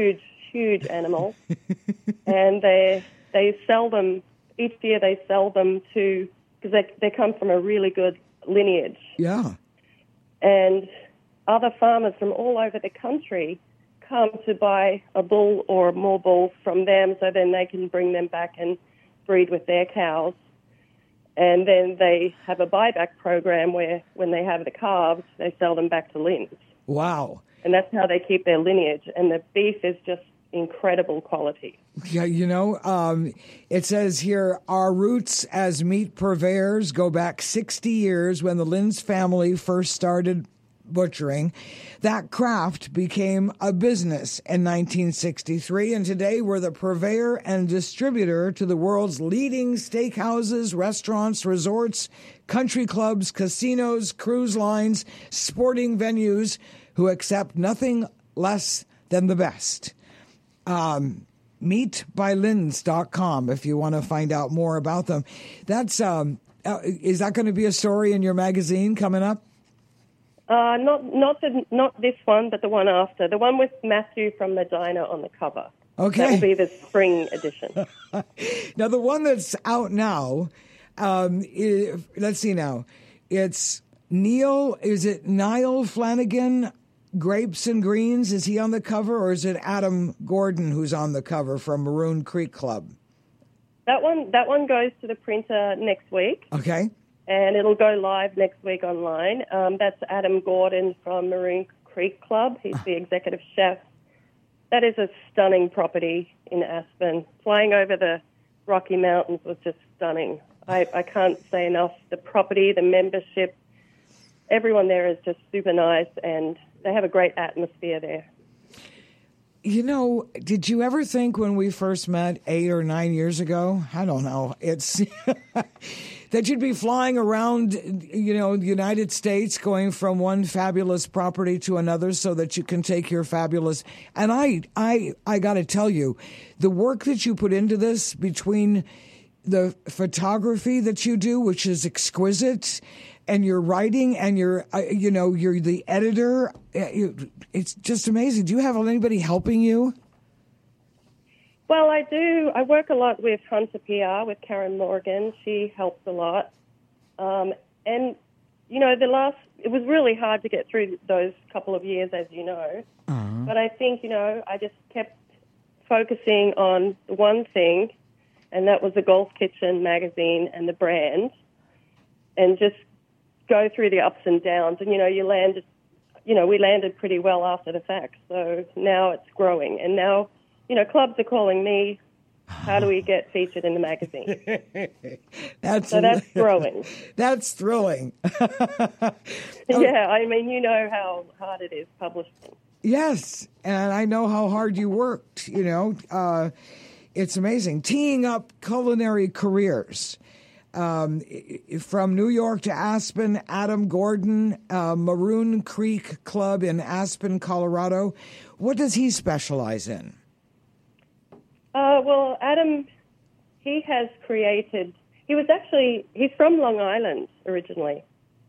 huge animals, and they they sell them each year. They sell them to because they they come from a really good lineage. Yeah, and other farmers from all over the country come to buy a bull or more bulls from them, so then they can bring them back and breed with their cows. And then they have a buyback program where when they have the calves, they sell them back to Lynn's. Wow. And that's how they keep their lineage. And the beef is just incredible quality. Yeah, you know, um, it says here, our roots as meat purveyors go back sixty years when the Lynn's family first started butchering. That craft became a business in nineteen sixty-three, and today we're the purveyor and distributor to the world's leading steakhouses, restaurants, resorts, country clubs, casinos, cruise lines, sporting venues who accept nothing less than the best. Um, meat by lyns dot com if you want to find out more about them. That's um, uh, is that going to be a story in your magazine coming up? Uh, not not the, not this one, but the one after. The one with Matthew from Medina on the cover. Okay. That will be the spring edition. Now, the one that's out now, um, is, let's see now. It's Neil, is it Niall Flanagan, Grapes and Greens? Is he on the cover, or is it Adam Gordon who's on the cover from Maroon Creek Club? That one that one goes to the printer next week. Okay. And it'll go live next week online. Um, that's Adam Gordon from Maroon Creek Club. He's the executive chef. That is a stunning property in Aspen. Flying over the Rocky Mountains was just stunning. I, I can't say enough. The property, the membership, everyone there is just super nice, and they have a great atmosphere there. You know, did you ever think when we first met eight or nine years ago? I don't know. It's that you'd be flying around, you know, the United States, going from one fabulous property to another so that you can take your fabulous. And I, I, I got to tell you, the work that you put into this, between the photography that you do, which is exquisite, and your writing, and your, uh, you know, you're the editor. It's just amazing. Do you have anybody helping you? Well, I do. I work a lot with Hunter P R, with Karen Morgan. She helps a lot. Um, and, you know, the last, it was really hard to get through those couple of years, as you know. Uh-huh. But I think, you know, I just kept focusing on the one thing, and that was the Golf Kitchen magazine and the brand, and just go through the ups and downs. And, you know, you landed, you know, we landed pretty well after the fact. So now it's growing. And now, you know, clubs are calling me, how do we get featured in the magazine? that's so that's growing. That's thrilling. Yeah, I mean, you know how hard it is publishing. Yes, and I know how hard you worked, you know. Uh, it's amazing. Teeing up culinary careers. Um, from New York to Aspen, Adam Gordon, uh, Maroon Creek Club in Aspen, Colorado. What does he specialize in? Uh, well, Adam, he has created, he was actually, he's from Long Island originally.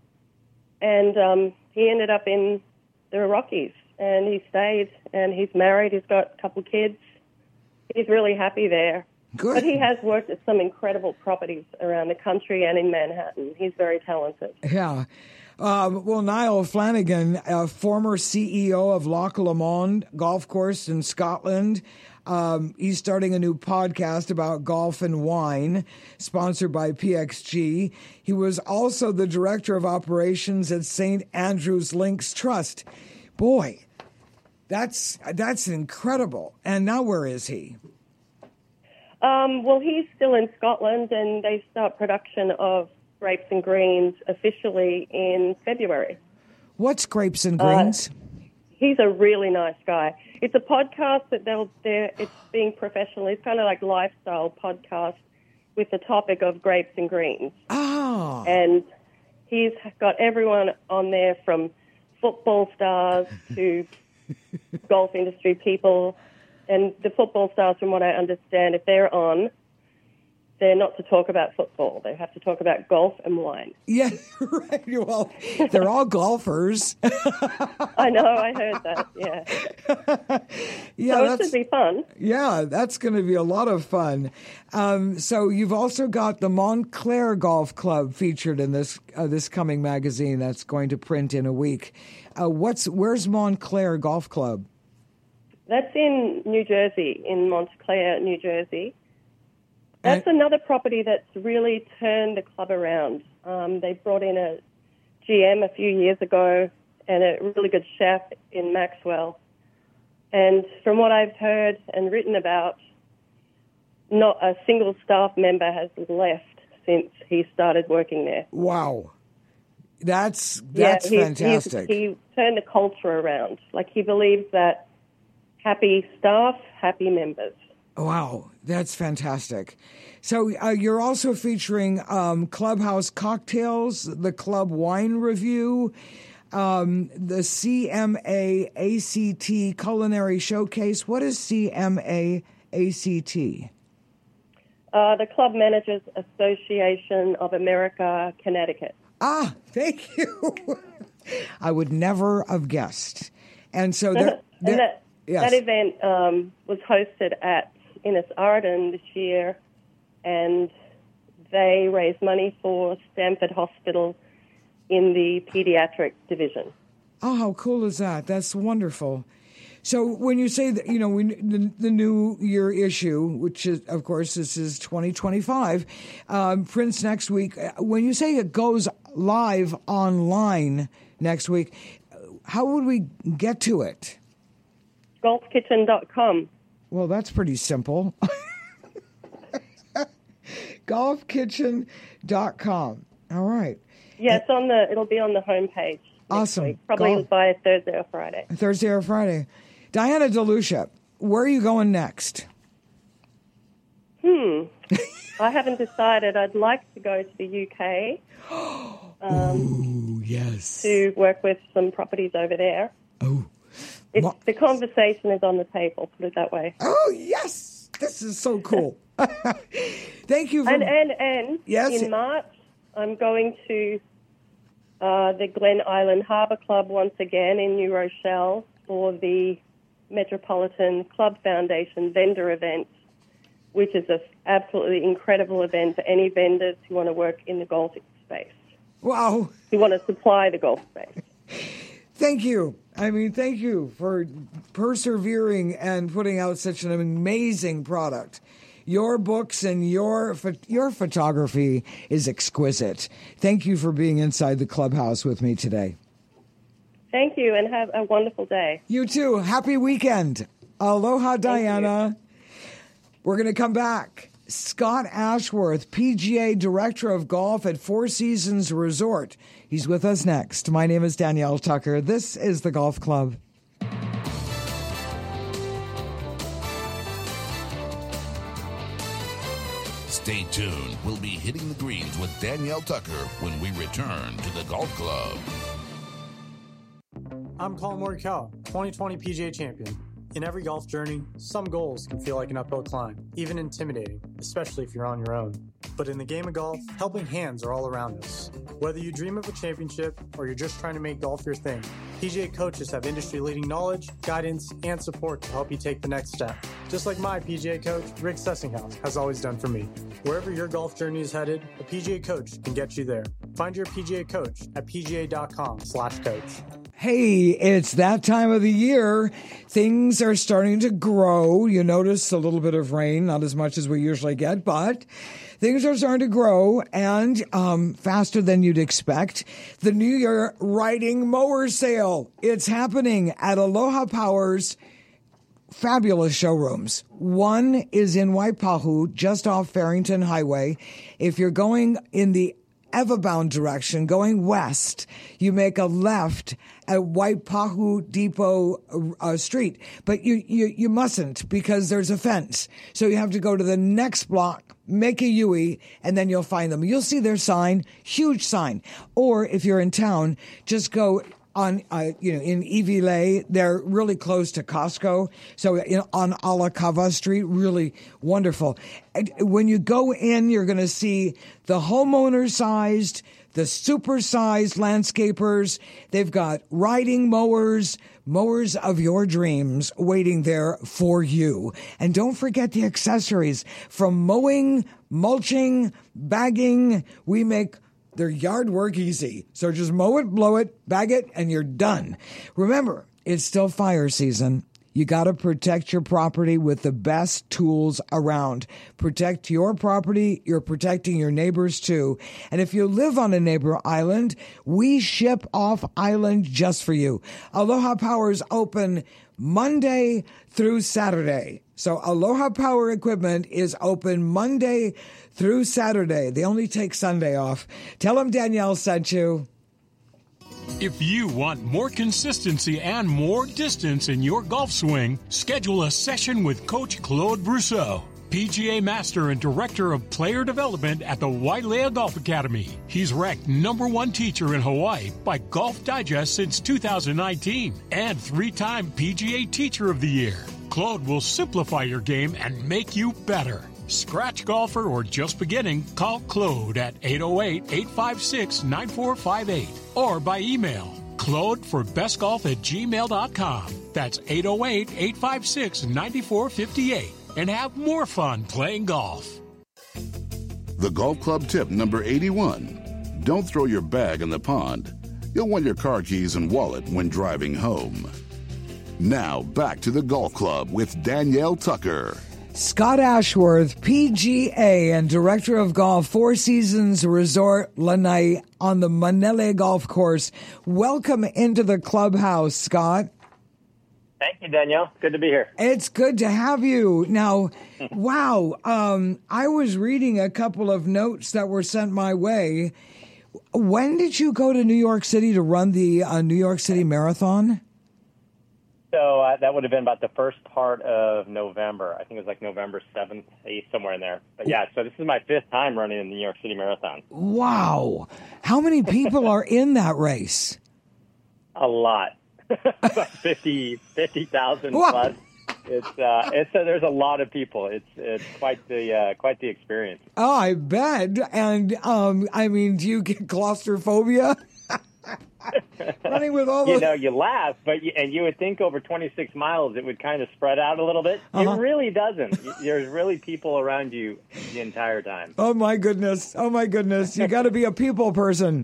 And um, he ended up in the Rockies, and he stayed, and he's married, he's got a couple kids. He's really happy there. Good. But he has worked at some incredible properties around the country and in Manhattan. He's very talented. Yeah. Uh, well, Niall Flanagan, a former C E O of Loch Lomond Golf Course in Scotland, um, he's starting a new podcast about golf and wine, sponsored by P X G. He was also the director of operations at Saint Andrew's Links Trust. Boy, that's that's incredible. And now where is he? Um, well, he's still in Scotland, and they start production of Grapes and Greens officially in February. What's Grapes and Greens? Uh, he's a really nice guy. It's a podcast that they'll, they're, it's being professional. It's kind of like lifestyle podcast with the topic of grapes and greens. Oh. And he's got everyone on there from football stars to golf industry people. And the football stars, from what I understand, if they're on, they're not to talk about football. They have to talk about golf and wine. Yeah, right. Well, they're all golfers. I know, I heard that, yeah. Yeah, so it that's, should be fun. Yeah, that's going to be a lot of fun. Um, so you've also got the Montclair Golf Club featured in this uh, this coming magazine that's going to print in a week. Uh, what's Where's Montclair Golf Club? That's in New Jersey, in Montclair, New Jersey. That's and, another property that's really turned the club around. Um, they brought in a G M a few years ago and a really good chef in Maxwell. And from what I've heard and written about, not a single staff member has left since he started working there. Wow. That's that's yeah, he's, fantastic. He's, he turned the culture around. Like, he believes that happy staff, happy members. Wow, that's fantastic. So uh, you're also featuring um, Clubhouse Cocktails, the Club Wine Review, um, the C M A A C T Culinary Showcase. What is C M A A C T? Uh, the Club Managers Association of America, Connecticut. Ah, thank you. I would never have guessed. And so they're, they're, and that, yes. that event um, was hosted at Innis Arden this year, and they raised money for Stanford Hospital in the pediatric division. Oh, how cool is that? That's wonderful. So when you say that, you know, we, the, the new year issue, which is, of course, this is twenty twenty-five, um, prints next week. When you say it goes live online next week, how would we get to it? golf kitchen dot com. Well, that's pretty simple. golf kitchen dot com. All right. Yeah, it's on the, it'll be on the homepage. Awesome. Week, probably Golf. by Thursday or Friday. Thursday or Friday. Diana DeLucia, where are you going next? Hmm. I haven't decided. I'd like to go to the U K. Um, Ooh, yes. To work with some properties over there. Oh. It's, the conversation is on the table, put it that way. Oh, yes. This is so cool. Thank you. For... And, and, and yes. in March, I'm going to uh, the Glen Island Harbour Club once again in New Rochelle for the Metropolitan Club Foundation vendor event, which is an absolutely incredible event for any vendors who want to work in the golf space. Wow. Who want to supply the golf space. Thank you. I mean, thank you for persevering and putting out such an amazing product. Your books and your your photography is exquisite. Thank you for being inside the clubhouse with me today. Thank you, and have a wonderful day. You too. Happy weekend. Aloha, Diana. We're going to come back. Scott Ashworth, P G A Director of Golf at Four Seasons Resort. He's with us next. My name is Danielle Tucker. This is the Golf Club. Stay tuned. We'll be hitting the greens with Danielle Tucker when we return to the Golf Club. I'm Colin Morikawa, twenty twenty P G A champion. In every golf journey, some goals can feel like an uphill climb, even intimidating, especially if you're on your own. But in the game of golf, helping hands are all around us. Whether you dream of a championship or you're just trying to make golf your thing, P G A coaches have industry-leading knowledge, guidance, and support to help you take the next step. Just like my P G A coach, Rick Sessinghaus, has always done for me. Wherever your golf journey is headed, a P G A coach can get you there. Find your P G A coach at P G A dot com slash coach. Hey, it's that time of the year. Things are starting to grow. You notice a little bit of rain, not as much as we usually get, but things are starting to grow and um, faster than you'd expect. The New Year riding mower sale. It's happening at Aloha Power's fabulous showrooms. One is in Waipahu, just off Farrington Highway. If you're going in the Evabound direction, going west, you make a left at Waipahu Depot uh, Street. But you, you, you mustn't because there's a fence. So you have to go to the next block, make a U-E, and then you'll find them. You'll see their sign, huge sign. Or if you're in town, just go on, uh, you know, in Ivile. They're really close to Costco. So in, on A La Cava Street, really wonderful. And when you go in, you're going to see the homeowner-sized, the super-sized landscapers. They've got riding mowers, mowers of your dreams waiting there for you. And don't forget the accessories. From mowing, mulching, bagging, we make their yard work easy. So just mow it, blow it, bag it, and you're done. Remember, it's still fire season. You got to protect your property with the best tools around. Protect your property. You're protecting your neighbors too. And if you live on a neighbor island, we ship off island just for you. Aloha Power is open Monday through Saturday. So Aloha Power Equipment is open Monday through Saturday. They only take Sunday off. Tell them Danielle sent you. If you want more consistency and more distance in your golf swing, schedule a session with Coach Claude Brousseau, P G A Master and Director of Player Development at the Wailea Golf Academy. He's ranked number one teacher in Hawaii by Golf Digest since two thousand nineteen and three-time P G A Teacher of the Year. Claude will simplify your game and make you better. Scratch golfer or just beginning, call Claude at eight oh eight, eight five six, nine four five eight or by email claude for best golf at gmail dot com. That's eight oh eight, eight five six, nine four five eight and have more fun playing golf. The Golf Club tip number eighty-one. Don't throw your bag in the pond. You'll want your car keys and wallet when driving home. Now back to the Golf Club with Danielle Tucker. Scott Ashworth, P G A and Director of Golf, Four Seasons Resort Lanai on the Manele Golf Course. Welcome into the clubhouse, Scott. Thank you, Danielle. Good to be here. It's good to have you. Now, wow, um, I was reading a couple of notes that were sent my way. When did you go to New York City to run the uh, New York City Marathon? So uh, that would have been about the first part of November. I think it was like November seventh, eighth, somewhere in there. But yeah, so this is my fifth time running in the New York City Marathon. Wow. How many people are in that race? A lot. About fifty, fifty thousand plus. It's uh, it's uh, there's a lot of people. It's it's quite the uh, quite the experience. Oh, I bet. And um, I mean, do you get claustrophobia? Running with all you those... know, you laugh, but you, and you would think over twenty-six miles it would kind of spread out a little bit. Uh-huh. It really doesn't. There's really people around you the entire time. Oh my goodness! Oh my goodness! You got to be a people person.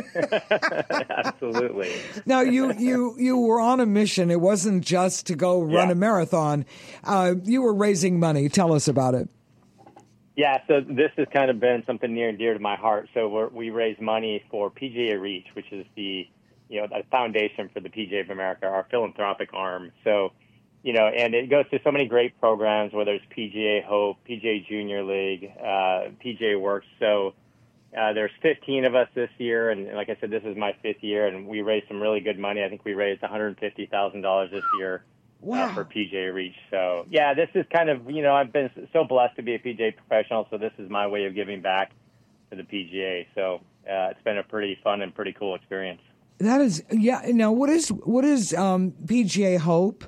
Absolutely. Now you you you were on a mission. It wasn't just to go run yeah. a marathon. Uh, you were raising money. Tell us about it. Yeah, so this has kind of been something near and dear to my heart. So we're, we raise money for P G A Reach, which is the, you know, the foundation for the P G A of America, our philanthropic arm. So, you know, and it goes to so many great programs, whether it's P G A Hope, P G A Junior League, uh, P G A Works. So uh, there's fifteen of us this year, and like I said, this is my fifth year, and we raised some really good money. I think we raised one hundred fifty thousand dollars this year. Wow. Uh, for P G A Reach. So, yeah, this is kind of, you know, I've been so blessed to be a P G A professional, so this is my way of giving back to the P G A. So uh, it's been a pretty fun and pretty cool experience. That is, yeah. Now, what is what is um, P G A Hope?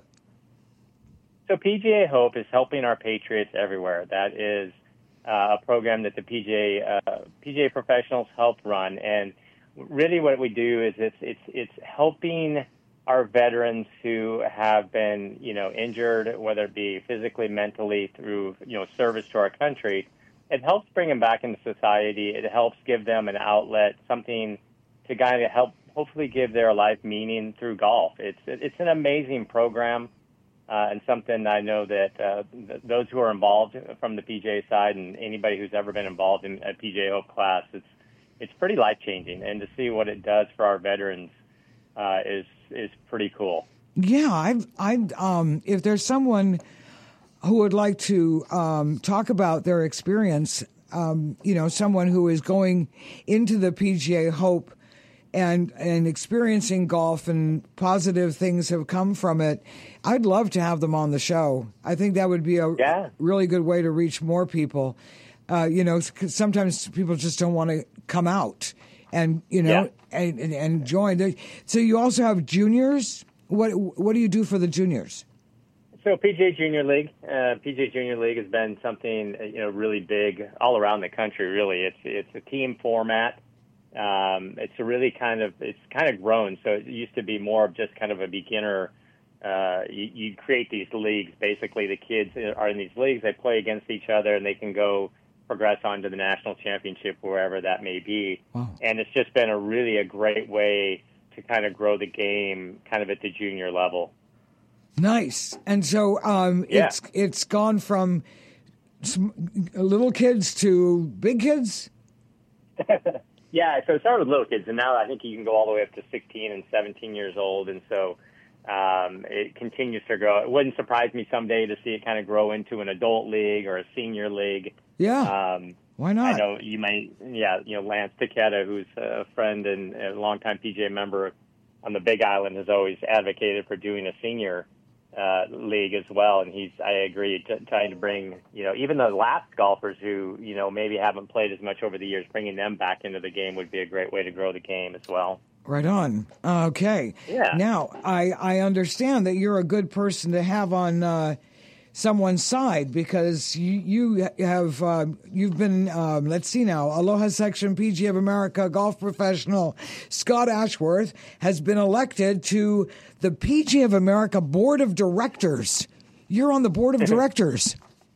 So P G A Hope is helping our patriots everywhere. That is uh, a program that the P G A uh, P G A professionals help run, and really what we do is it's it's it's helping our veterans who have been, you know, injured, whether it be physically, mentally, through, you know, service to our country. It helps bring them back into society. It helps give them an outlet, something to kind of help hopefully give their life meaning through golf. It's it's an amazing program uh, and something I know that uh, th- those who are involved from the P G A side and anybody who's ever been involved in a P G A Hope class, it's it's pretty life-changing. And to see what it does for our veterans uh, is is pretty cool. Yeah, I, I, um, if there's someone who would like to um, talk about their experience, um, you know, someone who is going into the P G A Hope and and experiencing golf and positive things have come from it, I'd love to have them on the show. I think that would be a yeah. really good way to reach more people. Uh, you know, 'cause sometimes people just don't want to come out. and you know, Yeah. and, and and join. So you also have juniors. What what do you do for the juniors? So P G A Junior League, uh, P G A Junior League has been something uh, you know really big all around the country. Really, it's it's a team format. Um, it's a really kind of it's kind of grown. So it used to be more of just kind of a beginner. Uh, you, you create these leagues. Basically, the kids are in these leagues. They play against each other, and they can go progress on to the national championship, wherever that may be. Wow. And it's just been a really a great way to kind of grow the game, kind of at the junior level. Nice. And so um, Yeah. it's it's gone from some little kids to big kids. Yeah, so it started with little kids, and now I think you can go all the way up to sixteen and seventeen years old, and so um, it continues to grow. It wouldn't surprise me someday to see it kind of grow into an adult league or a senior league. Yeah. Um, Why not? I know you might, yeah, you know, Lance Paquetta, who's a friend and a longtime P G A member on the Big Island, has always advocated for doing a senior uh, league as well. And he's, I agree, t- trying to bring, you know, even the lapsed golfers who, you know, maybe haven't played as much over the years, bringing them back into the game would be a great way to grow the game as well. Right on. Okay. Yeah. Now, I, I understand that you're a good person to have on uh, someone's side because you, you have, uh, you've been, um, let's see now, Aloha Section P G A of America golf professional Scott Ashworth has been elected to the P G A of America Board of Directors. You're on the Board of Directors.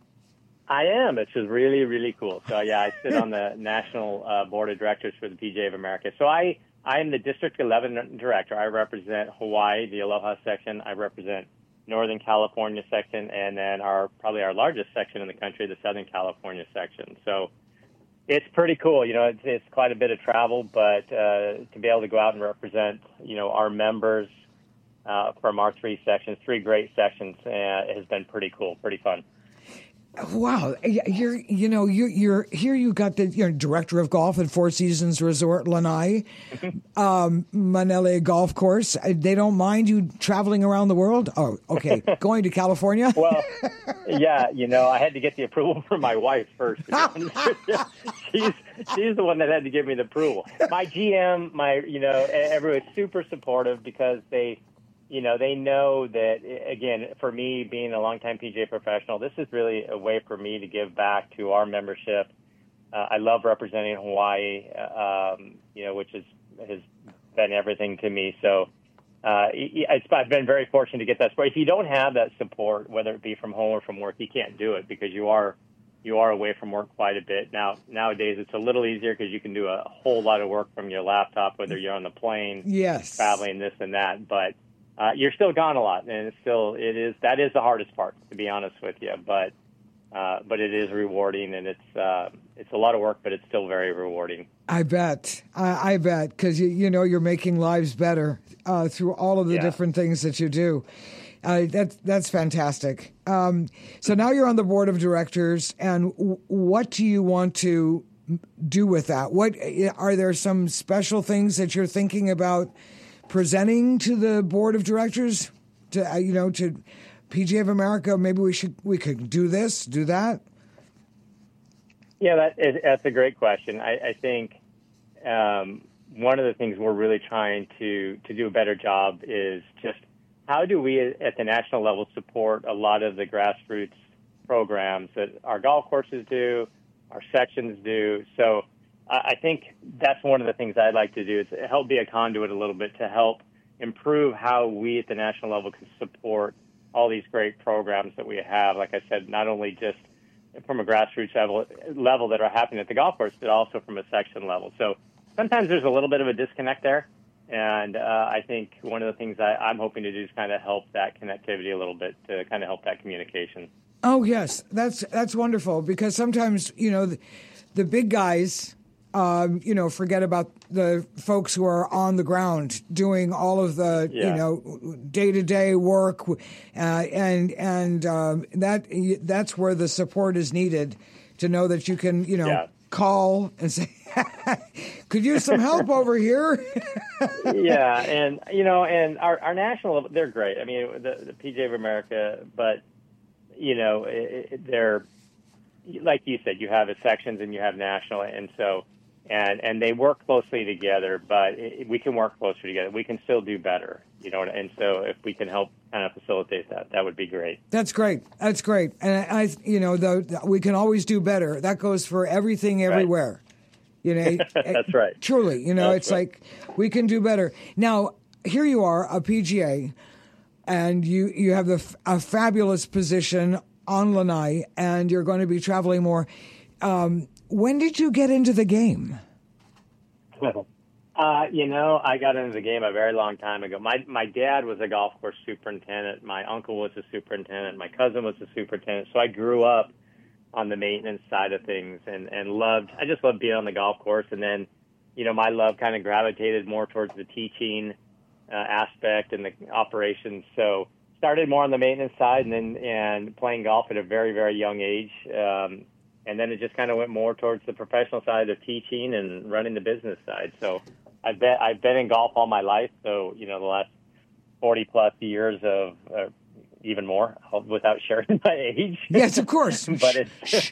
I am. It's just really, really cool. So, yeah, I sit on the National uh, Board of Directors for the P G A of America. So I, I am the District eleven director. I represent Hawaii, the Aloha section. I represent Northern California section, and then our probably our largest section in the country, the Southern California section. So it's pretty cool. You know, it's, it's quite a bit of travel, but uh, to be able to go out and represent, you know, our members uh, from our three sections, three great sections, uh, has been pretty cool, pretty fun. Wow, you're you know you're you're here. You got the you're director of golf at Four Seasons Resort Lanai, um, Manele Golf Course. They don't mind you traveling around the world. Oh, okay, going to California. Well, yeah, you know, I had to get the approval from my wife first. she's she's the one that had to give me the approval. My G M, my you know, everyone's super supportive because they. You know, they know that, again, for me, being a longtime P G A professional, this is really a way for me to give back to our membership. Uh, I love representing Hawaii, um, you know, which is, has been everything to me. So uh, it's, I've been very fortunate to get that support. If you don't have that support, whether it be from home or from work, you can't do it because you are you are away from work quite a bit. Now, nowadays, it's a little easier because you can do a whole lot of work from your laptop, whether you're on the plane, yes, traveling, this and that. But Uh, you're still gone a lot, and it's still it is that is the hardest part, to be honest with you. But uh, but it is rewarding, and it's uh, it's a lot of work, but it's still very rewarding. I bet, I, I bet, because you you know you're making lives better uh, through all of the Yeah. different things that you do. Uh, that's that's fantastic. Um, so now you're on the board of directors, and w- what do you want to do with that? What are there some special things that you're thinking about presenting to the board of directors, to uh, you know, to P G A of America? Maybe we should we could do this, do that. Yeah, that is, that's a great question. I, I think um, one of the things we're really trying to to do a better job is just how do we at the national level support a lot of the grassroots programs that our golf courses do, our sections do. So I think that's one of the things I'd like to do is help be a conduit a little bit to help improve how we at the national level can support all these great programs that we have. Like I said, not only just from a grassroots level, level that are happening at the golf course, but also from a section level. So sometimes there's a little bit of a disconnect there. And uh, I think one of the things I, I'm hoping to do is kind of help that connectivity a little bit to kind of help that communication. Oh, yes, that's that's wonderful because sometimes, you know, the, the big guys, Um, you know, forget about the folks who are on the ground doing all of the, Yeah. you know, day-to-day work, uh, and and um, that that's where the support is needed to know that you can, you know, Yeah. call and say, "Could use some help over here." Yeah, and you know, and our our national level, they're great. I mean, the, the P G A of America, but you know, it, it, they're like you said, you have a sections and you have national, and so. and and they work closely together. But it, we can work closer together. We can still do better, you know. And so if we can help kind of facilitate that, that would be great. That's great. That's great. And I, you know, the, we can always do better. That goes for everything, everywhere. Right. You know, that's right. Truly, you know, that's it's right. like we can do better. Now, here you are, a P G A, and you you have the, a fabulous position on Lanai, and you're going to be traveling more. Um, when did you get into the game? Uh, you know, I got into the game a very long time ago. My my dad was a golf course superintendent. My uncle was a superintendent. My cousin was a superintendent. So I grew up on the maintenance side of things and, and loved, I just loved being on the golf course. And then, you know, my love kind of gravitated more towards the teaching uh, aspect and the operations. So started more on the maintenance side and then and playing golf at a very, very young age. Um, and then it just kind of went more towards the professional side of teaching and running the business side. So I've been, I've been in golf all my life. So, you know, the last forty plus years of, uh, even more without sharing my age. Yes, of course. But it's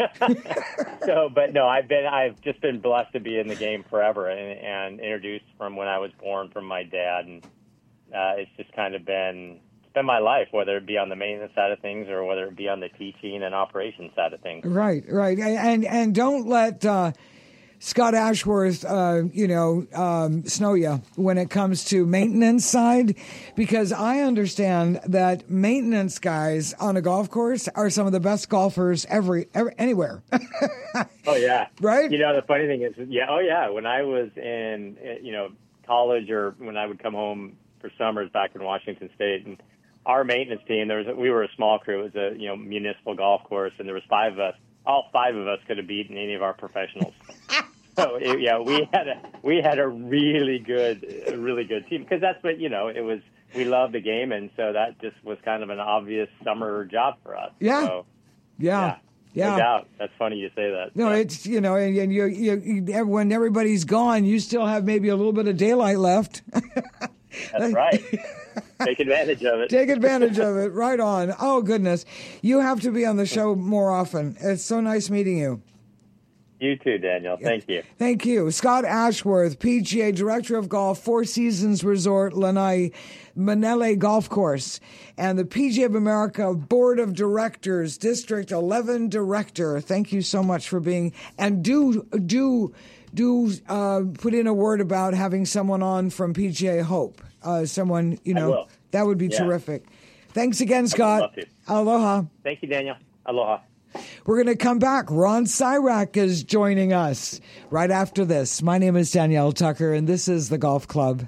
so, but no, I've been, I've just been blessed to be in the game forever and, and introduced from when I was born from my dad. And uh, it's just kind of been, it's been my life, whether it be on the maintenance side of things or whether it be on the teaching and operations side of things. Right, right. And, and don't let, uh, Scott Ashworth, uh, you know, um, snow you when it comes to maintenance side, because I understand that maintenance guys on a golf course are some of the best golfers every, every anywhere. Oh yeah, right. You know, the funny thing is, yeah, oh yeah. When I was in, you know, college or when I would come home for summers back in Washington State, and our maintenance team, there was a, we were a small crew. It was a you know municipal golf course, and there was five of us. All five of us could have beaten any of our professionals. So it, yeah, we had a we had a really good, a really good team because that's what you know. It was we loved the game, and so that just was kind of an obvious summer job for us. Yeah, so, yeah, yeah, yeah. No doubt. That's funny you say that. No, yeah. it's you know, and, and you, you, you, when everybody's gone, you still have maybe a little bit of daylight left. That's right. Take advantage of it. Take advantage of it. Right on. Oh, goodness. You have to be on the show more often. It's so nice meeting you. You too, Daniel. Thank you. Thank you. Scott Ashworth, P G A Director of Golf, Four Seasons Resort, Lanai, Manele Golf Course, and the P G A of America Board of Directors, District eleven Director. Thank you so much for being, and do, do, do uh, put in a word about having someone on from P G A Hope. Uh, someone, you know, that would be yeah. terrific. Thanks again, Scott. Aloha. Thank you, Daniel. Aloha. We're going to come back. Ron Cyrack is joining us right after this. My name is Danielle Tucker, and this is The Golf Club.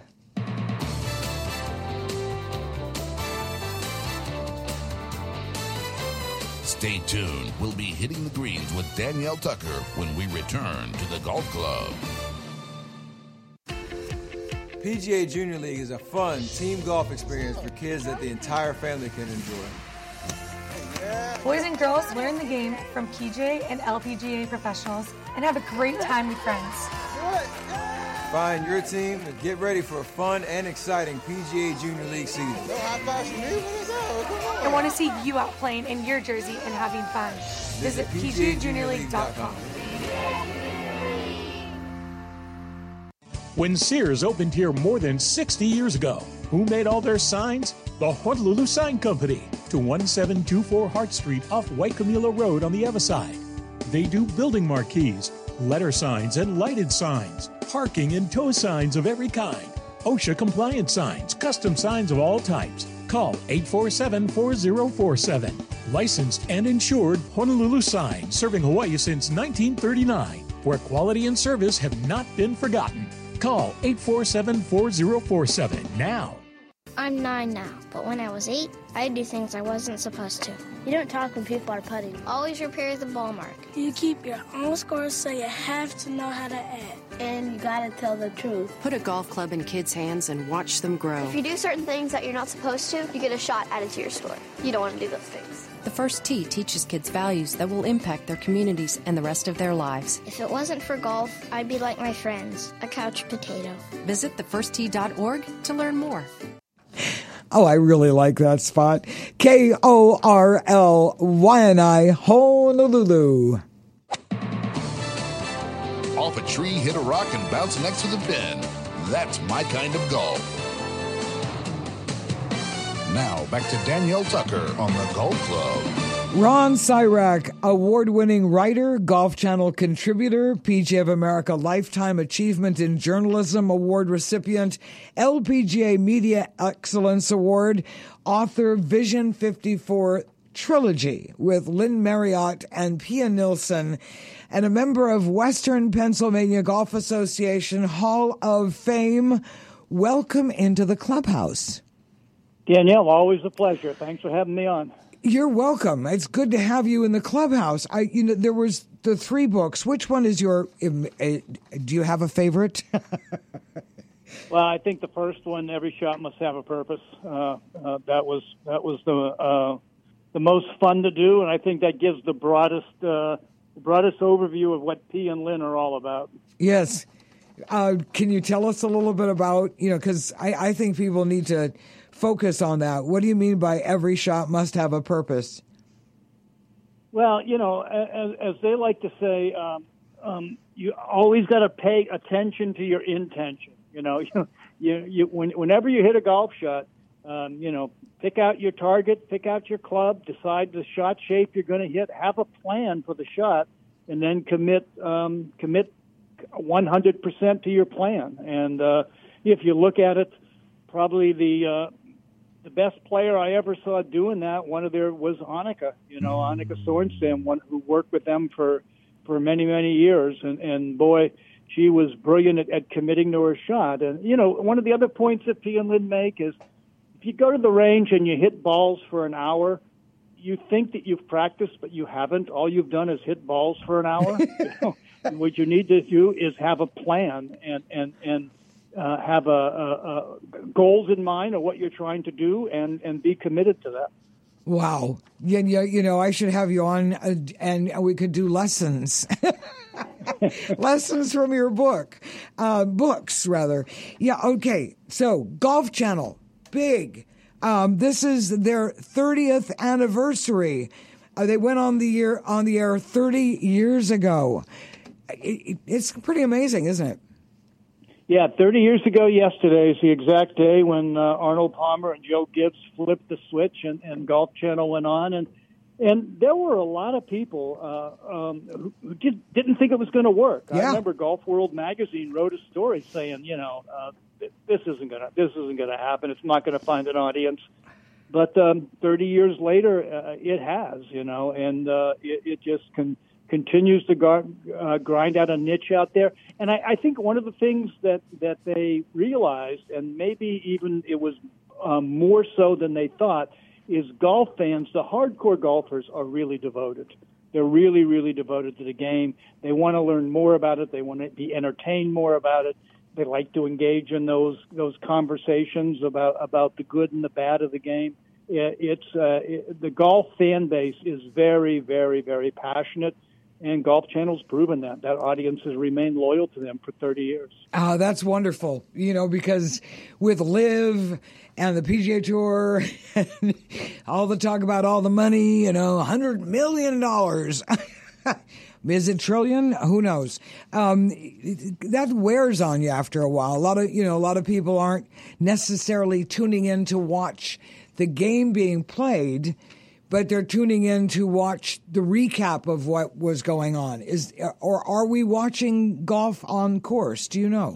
Stay tuned. We'll be hitting the greens with Danielle Tucker when we return to The Golf Club. P G A Junior League is a fun team golf experience for kids that the entire family can enjoy. Boys and girls learn the game from P G A and L P G A professionals and have a great time with friends. Find your team and get ready for a fun and exciting P G A Junior League season. I want to see you out playing in your jersey and having fun. Visit P G A Junior League dot com. When Sears opened here more than sixty years ago, who made all their signs? The Honolulu Sign Company, to one seven two four Hart Street off Waikimula Road on the Everside. They do building marquees, letter signs and lighted signs, parking and tow signs of every kind, OSHA compliant signs, custom signs of all types. Call eight four seven, four zero four seven. Licensed and insured Honolulu Sign, serving Hawaii since nineteen thirty-nine, where quality and service have not been forgotten. Call eight four seven, four zero four seven now. I'm nine now, but when I was eight, I'd do things I wasn't supposed to. You don't talk when people are putting. Always repair the ball mark. You keep your own scores, so you have to know how to add. And you gotta tell the truth. Put a golf club in kids' hands and watch them grow. If you do certain things that you're not supposed to, you get a shot added to your score. You don't want to do those things. The First Tee teaches kids values that will impact their communities and the rest of their lives. If it wasn't for golf, I'd be like my friends, a couch potato. Visit the first tee dot org to learn more. Oh, I really like that spot. K O R L Y N I, Honolulu. off a tree, hit a rock, and bounce next to the pin. That's my kind of golf. Now, back to Danielle Tucker on the Golf Club. Ron Syrak, award-winning writer, Golf Channel contributor, P G A of America Lifetime Achievement in Journalism Award recipient, L P G A Media Excellence Award, author, Vision fifty-four Trilogy with Lynn Marriott and Pia Nilsson, and a member of Western Pennsylvania Golf Association Hall of Fame. Welcome into the clubhouse. Danielle, always a pleasure. Thanks for having me on. You're welcome. It's good to have you in the clubhouse. I, you know, there was the three books. Which one is your? Um, uh, do you have a favorite? Well, I think the first one, Every Shot Must Have a Purpose. Uh, uh, that was that was the uh, the most fun to do, and I think that gives the broadest uh, broadest overview of what P and Lynn are all about. Yes. Uh, can you tell us a little bit about, you know, because I, I think people need to focus on that. What do you mean by every shot must have a purpose? Well, you know, as, as they like to say, um, um, you always got to pay attention to your intention. You know, you, you, you when, whenever you hit a golf shot, um, you know, pick out your target, pick out your club, decide the shot shape you're going to hit, have a plan for the shot, and then commit um, commit one hundred percent to your plan. And uh, if you look at it, probably the uh, the best player I ever saw doing that, one of their was Annika, you know, Annika Sorenstam, one who worked with them for, for many, many years. And, and boy, she was brilliant at, at committing to her shot. And, you know, one of the other points that P and Lynn make is if you go to the range and you hit balls for an hour, you think that you've practiced, but you haven't. All you've done is hit balls for an hour. You know? And what you need to do is have a plan and, and, and, Uh, have a, a, a goals in mind of what you're trying to do, and, and be committed to that. Wow. Yeah, yeah, you know, I should have you on, uh, and we could do lessons. Lessons from your book. Uh, books, rather. Yeah, okay. So, Golf Channel, big. Um, this is their thirtieth anniversary. Uh, they went on the year on the air thirty years ago. It, it, it's pretty amazing, isn't it? Yeah, thirty years ago yesterday is the exact day when uh, Arnold Palmer and Joe Gibbs flipped the switch and, and Golf Channel went on. And and there were a lot of people uh, um, who, who did, didn't think it was going to work. Yeah. I remember Golf World magazine wrote a story saying, you know, uh, this isn't going to this isn't going to happen. It's not going to find an audience. But um, thirty years later, uh, it has, you know, and uh, it, it just can. continues to gar- uh, grind out a niche out there. And I, I think one of the things that, that they realized, and maybe even it was um, more so than they thought, is golf fans, the hardcore golfers, are really devoted. They're really, really devoted to the game. They want to learn more about it. They want to be entertained more about it. They like to engage in those those conversations about, about the good and the bad of the game. It's uh, it, the golf fan base is very, very, very passionate. And Golf Channel's proven that. That audience has remained loyal to them for thirty years. Oh, that's wonderful. You know, because with LIV and the P G A Tour, and all the talk about all the money, you know, one hundred million dollars. Is it trillion? Who knows? Um, that wears on you after a while. A lot of, you know, a lot of people aren't necessarily tuning in to watch the game being played, but they're tuning in to watch the recap of what was going on. Is or are we watching golf on course? Do you know?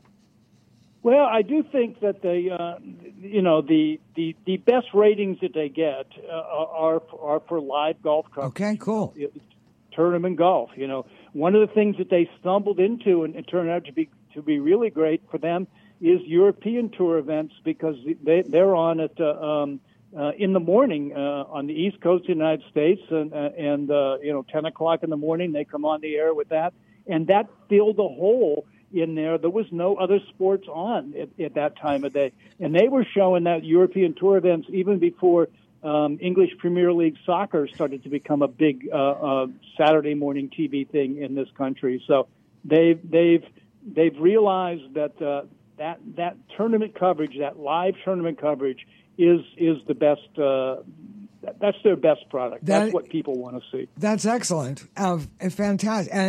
Well, I do think that the uh, you know the, the, the best ratings that they get uh, are are for live golf coverage. Okay, cool. Tournament golf. You know, one of the things that they stumbled into and it turned out to be to be really great for them is European Tour events, because they they're on at uh, um, Uh, in the morning uh, on the East Coast of the United States, and, uh, and uh, you know, ten o'clock in the morning, they come on the air with that. And that filled a hole in there. There was no other sports on at, at that time of day. And they were showing that European Tour events even before um, English Premier League soccer started to become a big uh, uh, Saturday morning T V thing in this country. So they've, they've, they've realized that uh, that, that tournament coverage, that live tournament coverage, is is the best, uh, that's their best product. That, that's what people want to see. That's excellent. Uh, fantastic. And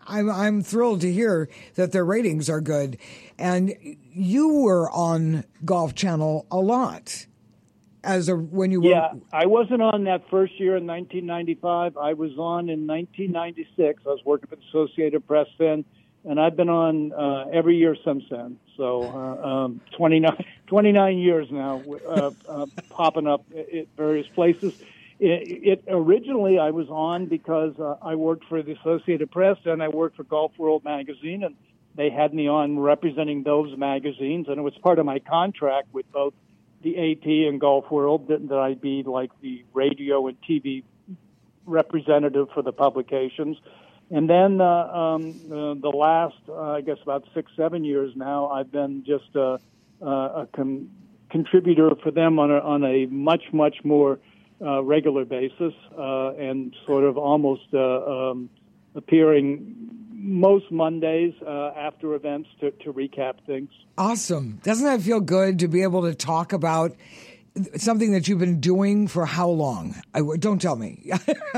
I'm I'm thrilled to hear that their ratings are good. And you were on Golf Channel a lot as a when you were. Yeah, I wasn't on that first year in nineteen ninety-five. I was on in nineteen ninety-six. I was working for the Associated Press then, and I've been on uh, every year since then. So uh, um, twenty-nine, twenty-nine years now, uh, uh, popping up at various places. It, it originally I was on because uh, I worked for the Associated Press and I worked for Golf World magazine, and they had me on representing those magazines, and it was part of my contract with both the A P and Golf World that, that I'd be like the radio and T V representative for the publications. And then uh, um, uh, the last, uh, I guess, about six, seven years now, I've been just uh, uh, a con- contributor for them on a, on a much, much more uh, regular basis, uh, and sort of almost uh, um, appearing most Mondays uh, after events to, to recap things. Awesome. Doesn't that feel good to be able to talk about something that you've been doing for how long? I, don't tell me.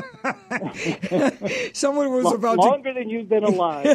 Someone was L- about longer to... than you've been alive.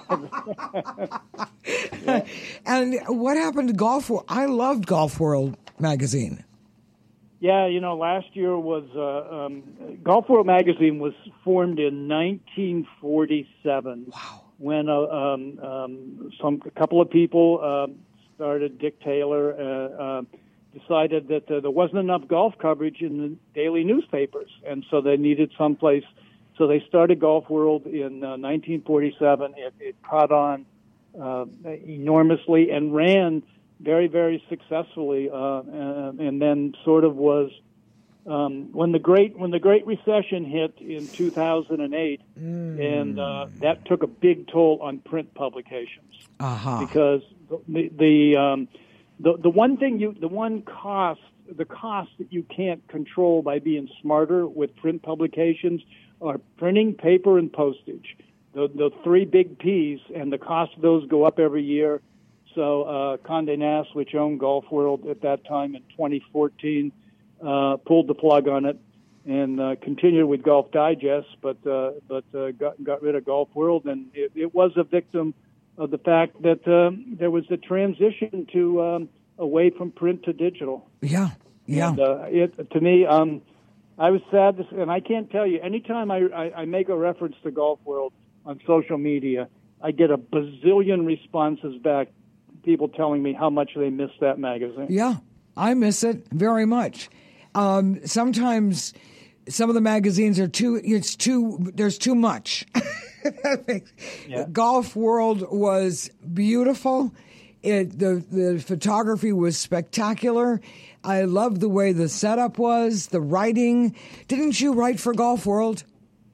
Yeah. And what happened to Golf World? I loved Golf World magazine. Yeah, you know, last year was uh, um, Golf World magazine was formed in nineteen forty-seven. Wow. When uh, um, um, some a couple of people uh, started, Dick Taylor, uh, uh, decided that uh, there wasn't enough golf coverage in the daily newspapers, and so they needed someplace. So they started Golf World in uh, nineteen forty-seven. It, it caught on uh, enormously and ran very, very successfully, uh, and, and then sort of was um, when the great when the Great Recession hit in two thousand eight, mm. and uh, that took a big toll on print publications. Uh-huh. Because the the, um, the the one thing you the one cost the cost that you can't control by being smarter with print publications are printing, paper, and postage. The the three big P's, and the cost of those go up every year. So uh, Condé Nast, which owned Golf World at that time in twenty fourteen, uh, pulled the plug on it and uh, continued with Golf Digest, but uh, but uh, got got rid of Golf World, and it, it was a victim of the fact that um, there was a transition to um, away from print to digital. Yeah, yeah. And, uh, it, to me, um, I was sad, to, and I can't tell you. Anytime I, I, I make a reference to Golf World on social media, I get a bazillion responses back. People telling me how much they miss that magazine. Yeah, I miss it very much. Um, sometimes some of the magazines are too, it's too, there's too much. Yeah. Golf World was beautiful. It, the, the photography was spectacular. I loved the way the setup was, the writing. Didn't you write for Golf World?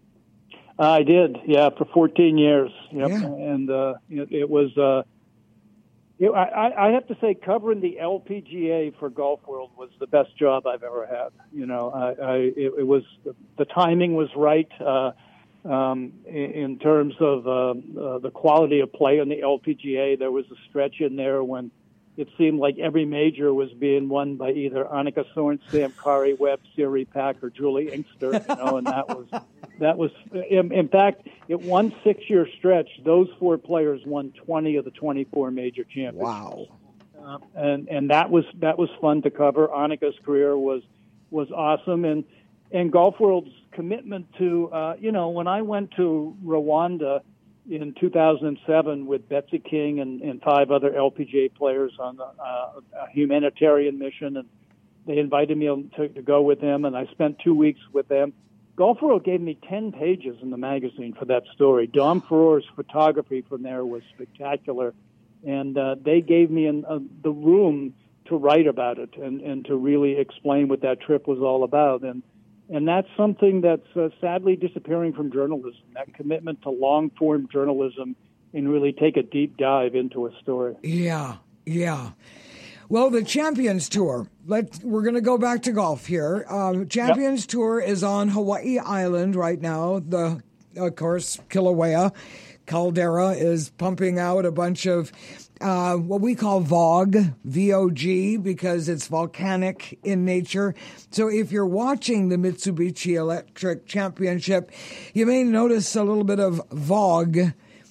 I did, yeah, for fourteen years. Yep. Yeah. And uh, it, it was... Uh, You know, I, I have to say, covering the L P G A for Golf World was the best job I've ever had. You know, I, I it, it was the timing was right uh, um, in, in terms of uh, uh, the quality of play on the L P G A. There was a stretch in there when it seemed like every major was being won by either Annika Sorenstam, Kari Webb, Siri Pack, or Julie Inkster. You know, and that was that was in, in fact, it one six-year stretch. Those four players won twenty of the twenty-four major championships. Wow! Uh, and and that was that was fun to cover. Annika's career was was awesome, and and Golf World's commitment to uh, you know when I went to Rwanda in two thousand seven with Betsy King and, and five other L P G A players on the, uh, a humanitarian mission, and they invited me to, to go with them, and I spent two weeks with them. Golf World gave me ten pages in the magazine for that story. Dom Ferror's photography from there was spectacular, and uh, they gave me an, uh, the room to write about it and, and to really explain what that trip was all about. And And that's something that's uh, sadly disappearing from journalism, that commitment to long-form journalism and really take a deep dive into a story. Yeah, yeah. Well, the Champions Tour, let, we're going to go back to golf here. Um, Champions yep. Tour is on Hawaii Island right now. The, of course, Kilauea Caldera is pumping out a bunch of Uh, what we call VOG, V O G, because it's volcanic in nature. So if you're watching the Mitsubishi Electric Championship, you may notice a little bit of VOG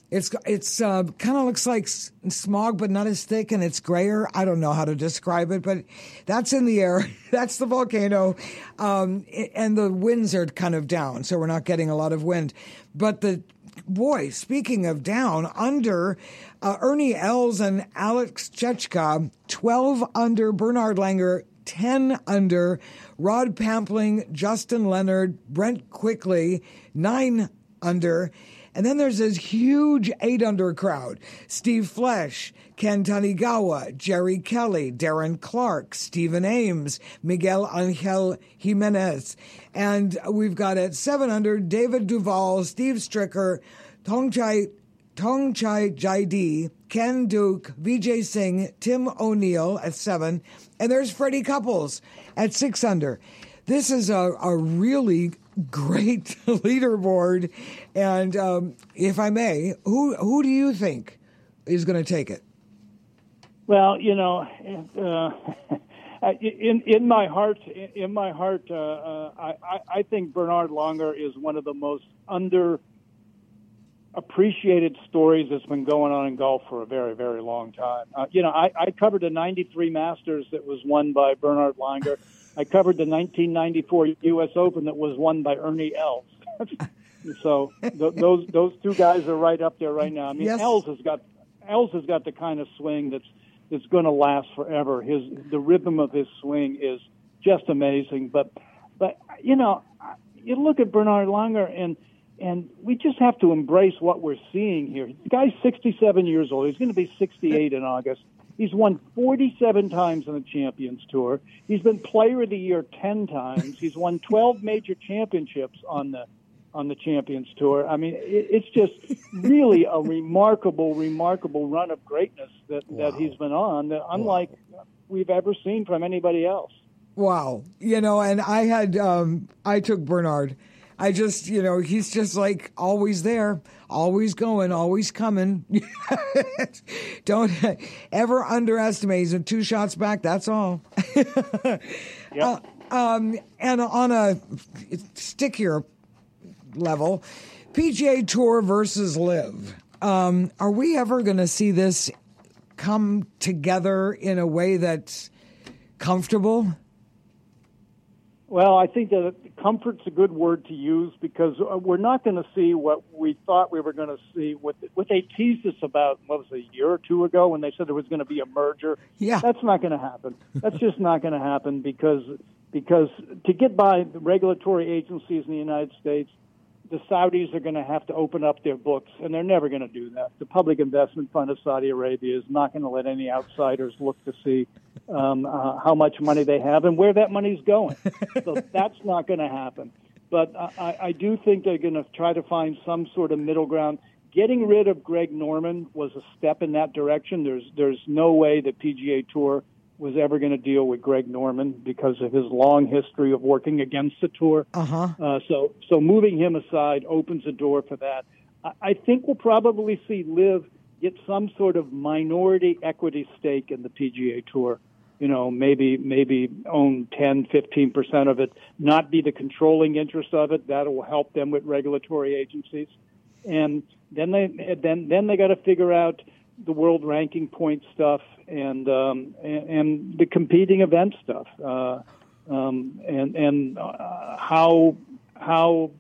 It's it's uh, kind of looks like s- smog, but not as thick, and it's grayer. I don't know how to describe it, but that's in the air. That's the volcano, um, and the winds are kind of down, so we're not getting a lot of wind. But the boy, speaking of down, under uh, Ernie Els and Alex Chechka, twelve under. Bernhard Langer, ten under. Rod Pampling, Justin Leonard, Brent Quickly, nine under. And then there's this huge eight under crowd. Steve Flesh, Ken Tanigawa, Jerry Kelly, Darren Clark, Stephen Ames, Miguel Angel Jimenez. And we've got at seven under, David Duval, Steve Stricker, Tongchai, Tongchai Jaidi, Ken Duke, Vijay Singh, Tim O'Neill at seven. And there's Freddie Couples at six under. This is a, a really great leaderboard. And um, if I may, who who do you think is going to take it? Well, you know, uh, in in my heart, in my heart, uh, uh, I I think Bernhard Langer is one of the most under appreciated stories that's been going on in golf for a very, very long time. Uh, you know, I, I covered the ninety-three Masters that was won by Bernhard Langer. I covered the nineteen ninety-four U S Open that was won by Ernie Els. So th- those those two guys are right up there right now. I mean, yes. Els has got Els has got the kind of swing that's that's going to last forever. His the rhythm of his swing is just amazing. But but you know, you look at Bernhard Langer and. And we just have to embrace what we're seeing here. The guy's sixty-seven years old. He's going to be sixty-eight in August. He's won forty-seven times on the Champions Tour. He's been Player of the Year ten times. He's won twelve major championships on the on the Champions Tour. I mean, it, it's just really a remarkable, remarkable run of greatness that, wow. that he's been on, that unlike wow. we've ever seen from anybody else. Wow. You know, and I had, um, I took Bernhard. I just, you know, he's just like always there, always going, always coming. Don't ever underestimate. He's in two shots back. That's all. Yep. uh, um, and on a stickier level, P G A Tour versus Live. Um, are we ever going to see this come together in a way that's comfortable? Well, I think that comfort's a good word to use because we're not going to see what we thought we were going to see. What, what they teased us about, what was it, a year or two ago when they said there was going to be a merger? Yeah. That's not going to happen. That's just not going to happen because because to get by the regulatory agencies in the United States, the Saudis are going to have to open up their books, and they're never going to do that. The Public Investment Fund of Saudi Arabia is not going to let any outsiders look to see um, uh, how much money they have and where that money's going. So that's not going to happen. But I, I do think they're going to try to find some sort of middle ground. Getting rid of Greg Norman was a step in that direction. There's there's no way the P G A Tour was ever going to deal with Greg Norman because of his long history of working against the tour. Uh-huh. Uh, so, so moving him aside opens a door for that. I, I think we'll probably see Liv get some sort of minority equity stake in the P G A Tour. You know, maybe maybe own ten, fifteen percent of it, not be the controlling interest of it. That will help them with regulatory agencies. And then they then then they got to figure out the world ranking point stuff and um, and, and the competing event stuff, uh, um, and and uh, how how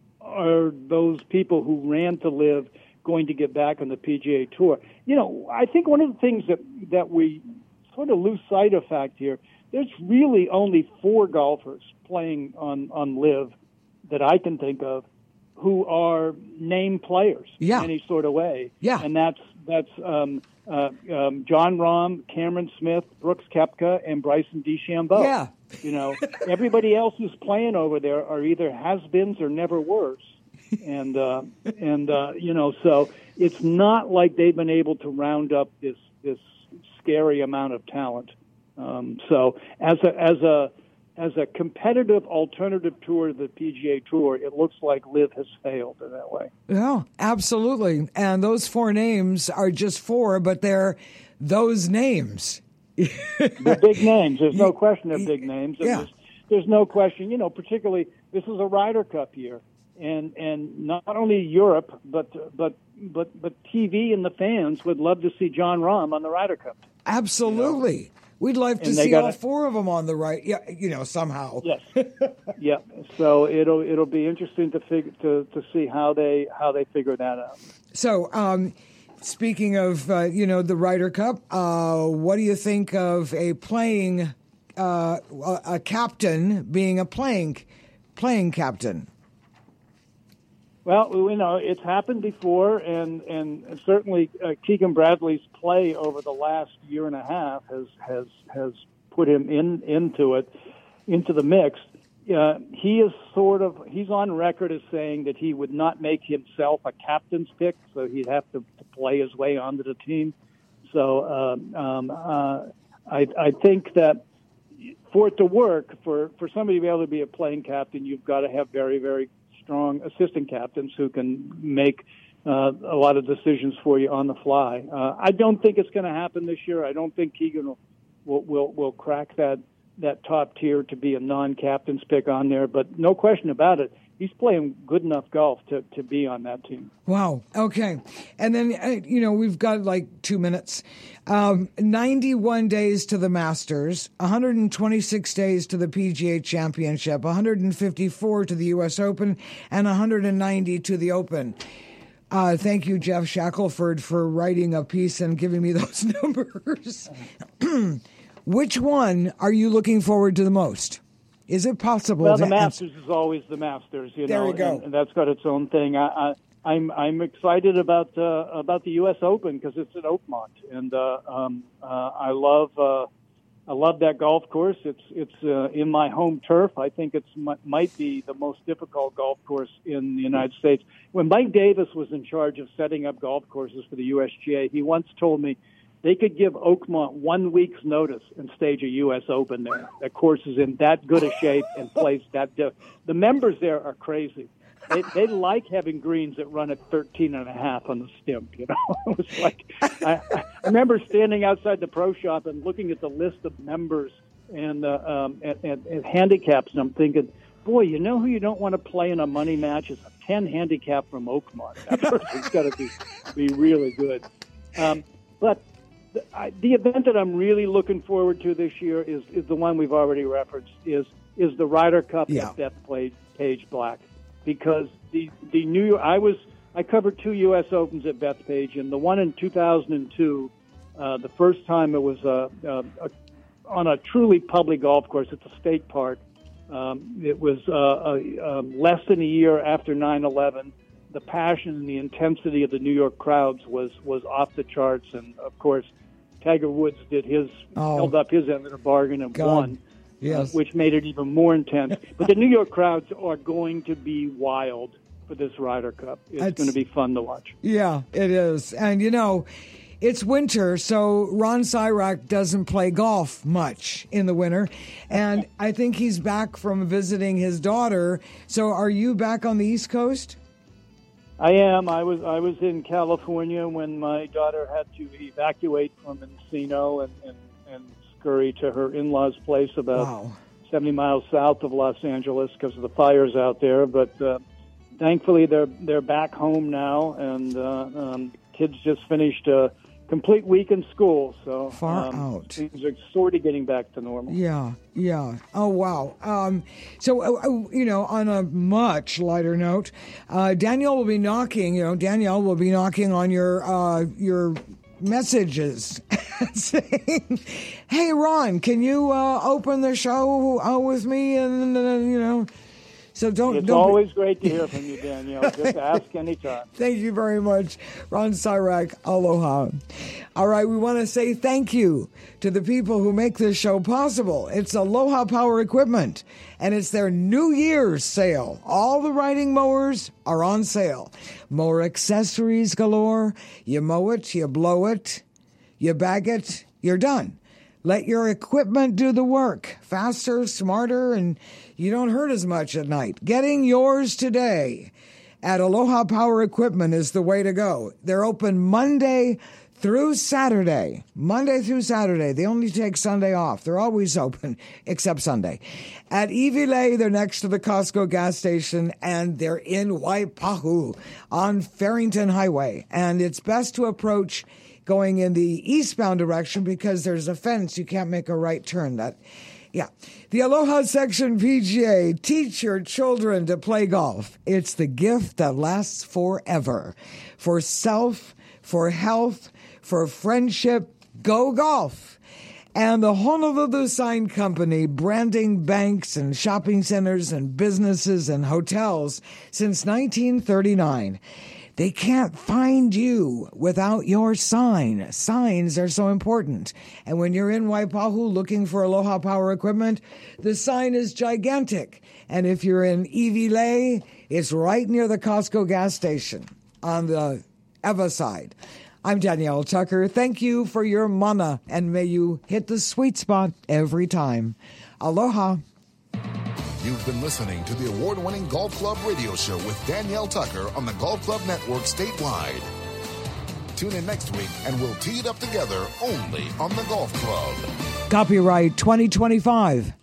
are those people who ran to Live going to get back on the P G A Tour? You know, I think one of the things that that we sort of lose sight of fact here, there's really only four golfers playing on on Live that I can think of who are named players yeah. in any sort of way. Yeah. And that's that's um, uh, um, John Rahm, Cameron Smith, Brooks Koepka, and Bryson DeChambeau. Yeah. You know, everybody else who's playing over there are either has-beens or never were. And, uh, and uh, you know, so it's not like they've been able to round up this this scary amount of talent. Um, so as a as a as a competitive alternative tour to the P G A Tour, it looks like Liv has failed in that way. Yeah, absolutely. And those four names are just four, but they're those names. They're big names. There's no question they're big names. And yeah. There's, there's no question, you know, particularly this is a Ryder Cup year. and and not only Europe, but but but but T V and the fans would love to see John Rahm on the Ryder Cup. Absolutely. You know? We'd love to and see gotta, all four of them on the right. Yeah, you know, somehow. Yes. Yeah. So it'll it'll be interesting to fig- to to see how they how they figure that out. So, um, speaking of uh, you know the Ryder Cup, uh, what do you think of a playing uh, a captain being a playing playing captain? Well, you know, it's happened before, and, and certainly uh, Keegan Bradley's play over the last year and a half has has, has put him in into it, into the mix. Uh, he is sort of, he's on record as saying that he would not make himself a captain's pick, so he'd have to, to play his way onto the team. So um, um, uh, I, I think that for it to work, for, for somebody to be able to be a playing captain, you've got to have very, very strong assistant captains who can make uh, a lot of decisions for you on the fly. Uh, I don't think it's going to happen this year. I don't think Keegan will will will, will crack that, that top tier to be a non-captain's pick on there. But no question about it, he's playing good enough golf to, to be on that team. Wow. Okay. And then, uh, you know, we've got like two minutes. Um, ninety-one days to the Masters, one hundred twenty-six days to the P G A Championship, one hundred fifty-four to the U S Open, and one hundred ninety to the Open. Uh, thank you, Jeff Shackelford, for writing a piece and giving me those numbers. Which one are you looking forward to the most? Is it possible? Well, to the Masters answer? is always the Masters, you there know, we go. And, and that's got its own thing. I, I, I'm I'm excited about uh, about the U S Open because it's at Oakmont, and uh, um, uh, I love uh, I love that golf course. It's it's uh, in my home turf. I think it's might be the most difficult golf course in the United States. When Mike Davis was in charge of setting up golf courses for the U S G A, he once told me they could give Oakmont one week's notice and stage a U S Open there. That course is in that good a shape and plays that. Di- the members there are crazy. They, they like having greens that run at thirteen and a half on the stimp. You know, it was like I, I remember standing outside the pro shop and looking at the list of members and uh, um, and, and, and handicaps, and I'm thinking, boy, you know who you don't want to play in a money match is a ten handicap from Oakmont. That person's got to be be really good. Um, but the, I, the event that I'm really looking forward to this year is is the one we've already referenced. Is is the Ryder Cup yeah. at Bethpage Black. Because the the New York, I was I covered two U S Opens at Bethpage, and the one in two thousand two, uh, the first time it was uh, uh, a, on a truly public golf course. It's a state park. Um, it was uh, a, um, less than a year after nine eleven. The passion and the intensity of the New York crowds was was off the charts, and of course, Tiger Woods did his oh, held up his end of the bargain and God. won. Yes. Uh, which made it even more intense. But the New York crowds are going to be wild for this Ryder Cup. It's That's, going to be fun to watch. Yeah, it is. And, you know, it's winter, so Ron Syrak doesn't play golf much in the winter. And I think he's back from visiting his daughter. So are you back on the East Coast? I am. I was I was in California when my daughter had to evacuate from Encino and, and, and scurry to her in-laws' place about wow. seventy miles south of Los Angeles because of the fires out there. But uh, thankfully, they're they're back home now, and uh, um, kids just finished a complete week in school. So far um, out, things are sort of getting back to normal. Yeah, yeah. Oh wow. Um, so uh, you know, on a much lighter note, uh, Danielle will be knocking. You know, Danielle will be knocking on your uh, your. messages saying, hey, Ron, can you uh, open the show uh, with me? And, uh, you know, so don't. It's don't always be... great to hear from you, Danielle. Just ask anytime. Thank you very much, Ron Syrak. Aloha. All right, we want to say thank you to the people who make this show possible. It's Aloha Power Equipment, and it's their New Year's sale. All the riding mowers are on sale. Mower accessories galore. You mow it, you blow it, you bag it, you're done. Let your equipment do the work. Faster, smarter, and you don't hurt as much at night. Getting yours today at Aloha Power Equipment is the way to go. They're open Monday through Saturday, Monday through Saturday. They only take Sunday off. They're always open, except Sunday. At Iwilei, they're next to the Costco gas station, and they're in Waipahu on Farrington Highway. And it's best to approach going in the eastbound direction because there's a fence. You can't make a right turn. That, yeah. The Aloha Section P G A. Teach your children to play golf. It's the gift that lasts forever. For self, for health, for friendship, go golf. And the Honolulu Sign Company, branding banks and shopping centers and businesses and hotels since nineteen thirty-nine. They can't find you without your sign. Signs are so important. And when you're in Waipahu looking for Aloha Power equipment, the sign is gigantic. And if you're in Iwilei, it's right near the Costco gas station on the Ewa side. I'm Danielle Tucker. Thank you for your mana, and may you hit the sweet spot every time. Aloha. You've been listening to the award-winning Golf Club radio show with Danielle Tucker on the Golf Club Network statewide. Tune in next week and we'll tee it up together only on the Golf Club. Copyright twenty twenty-five.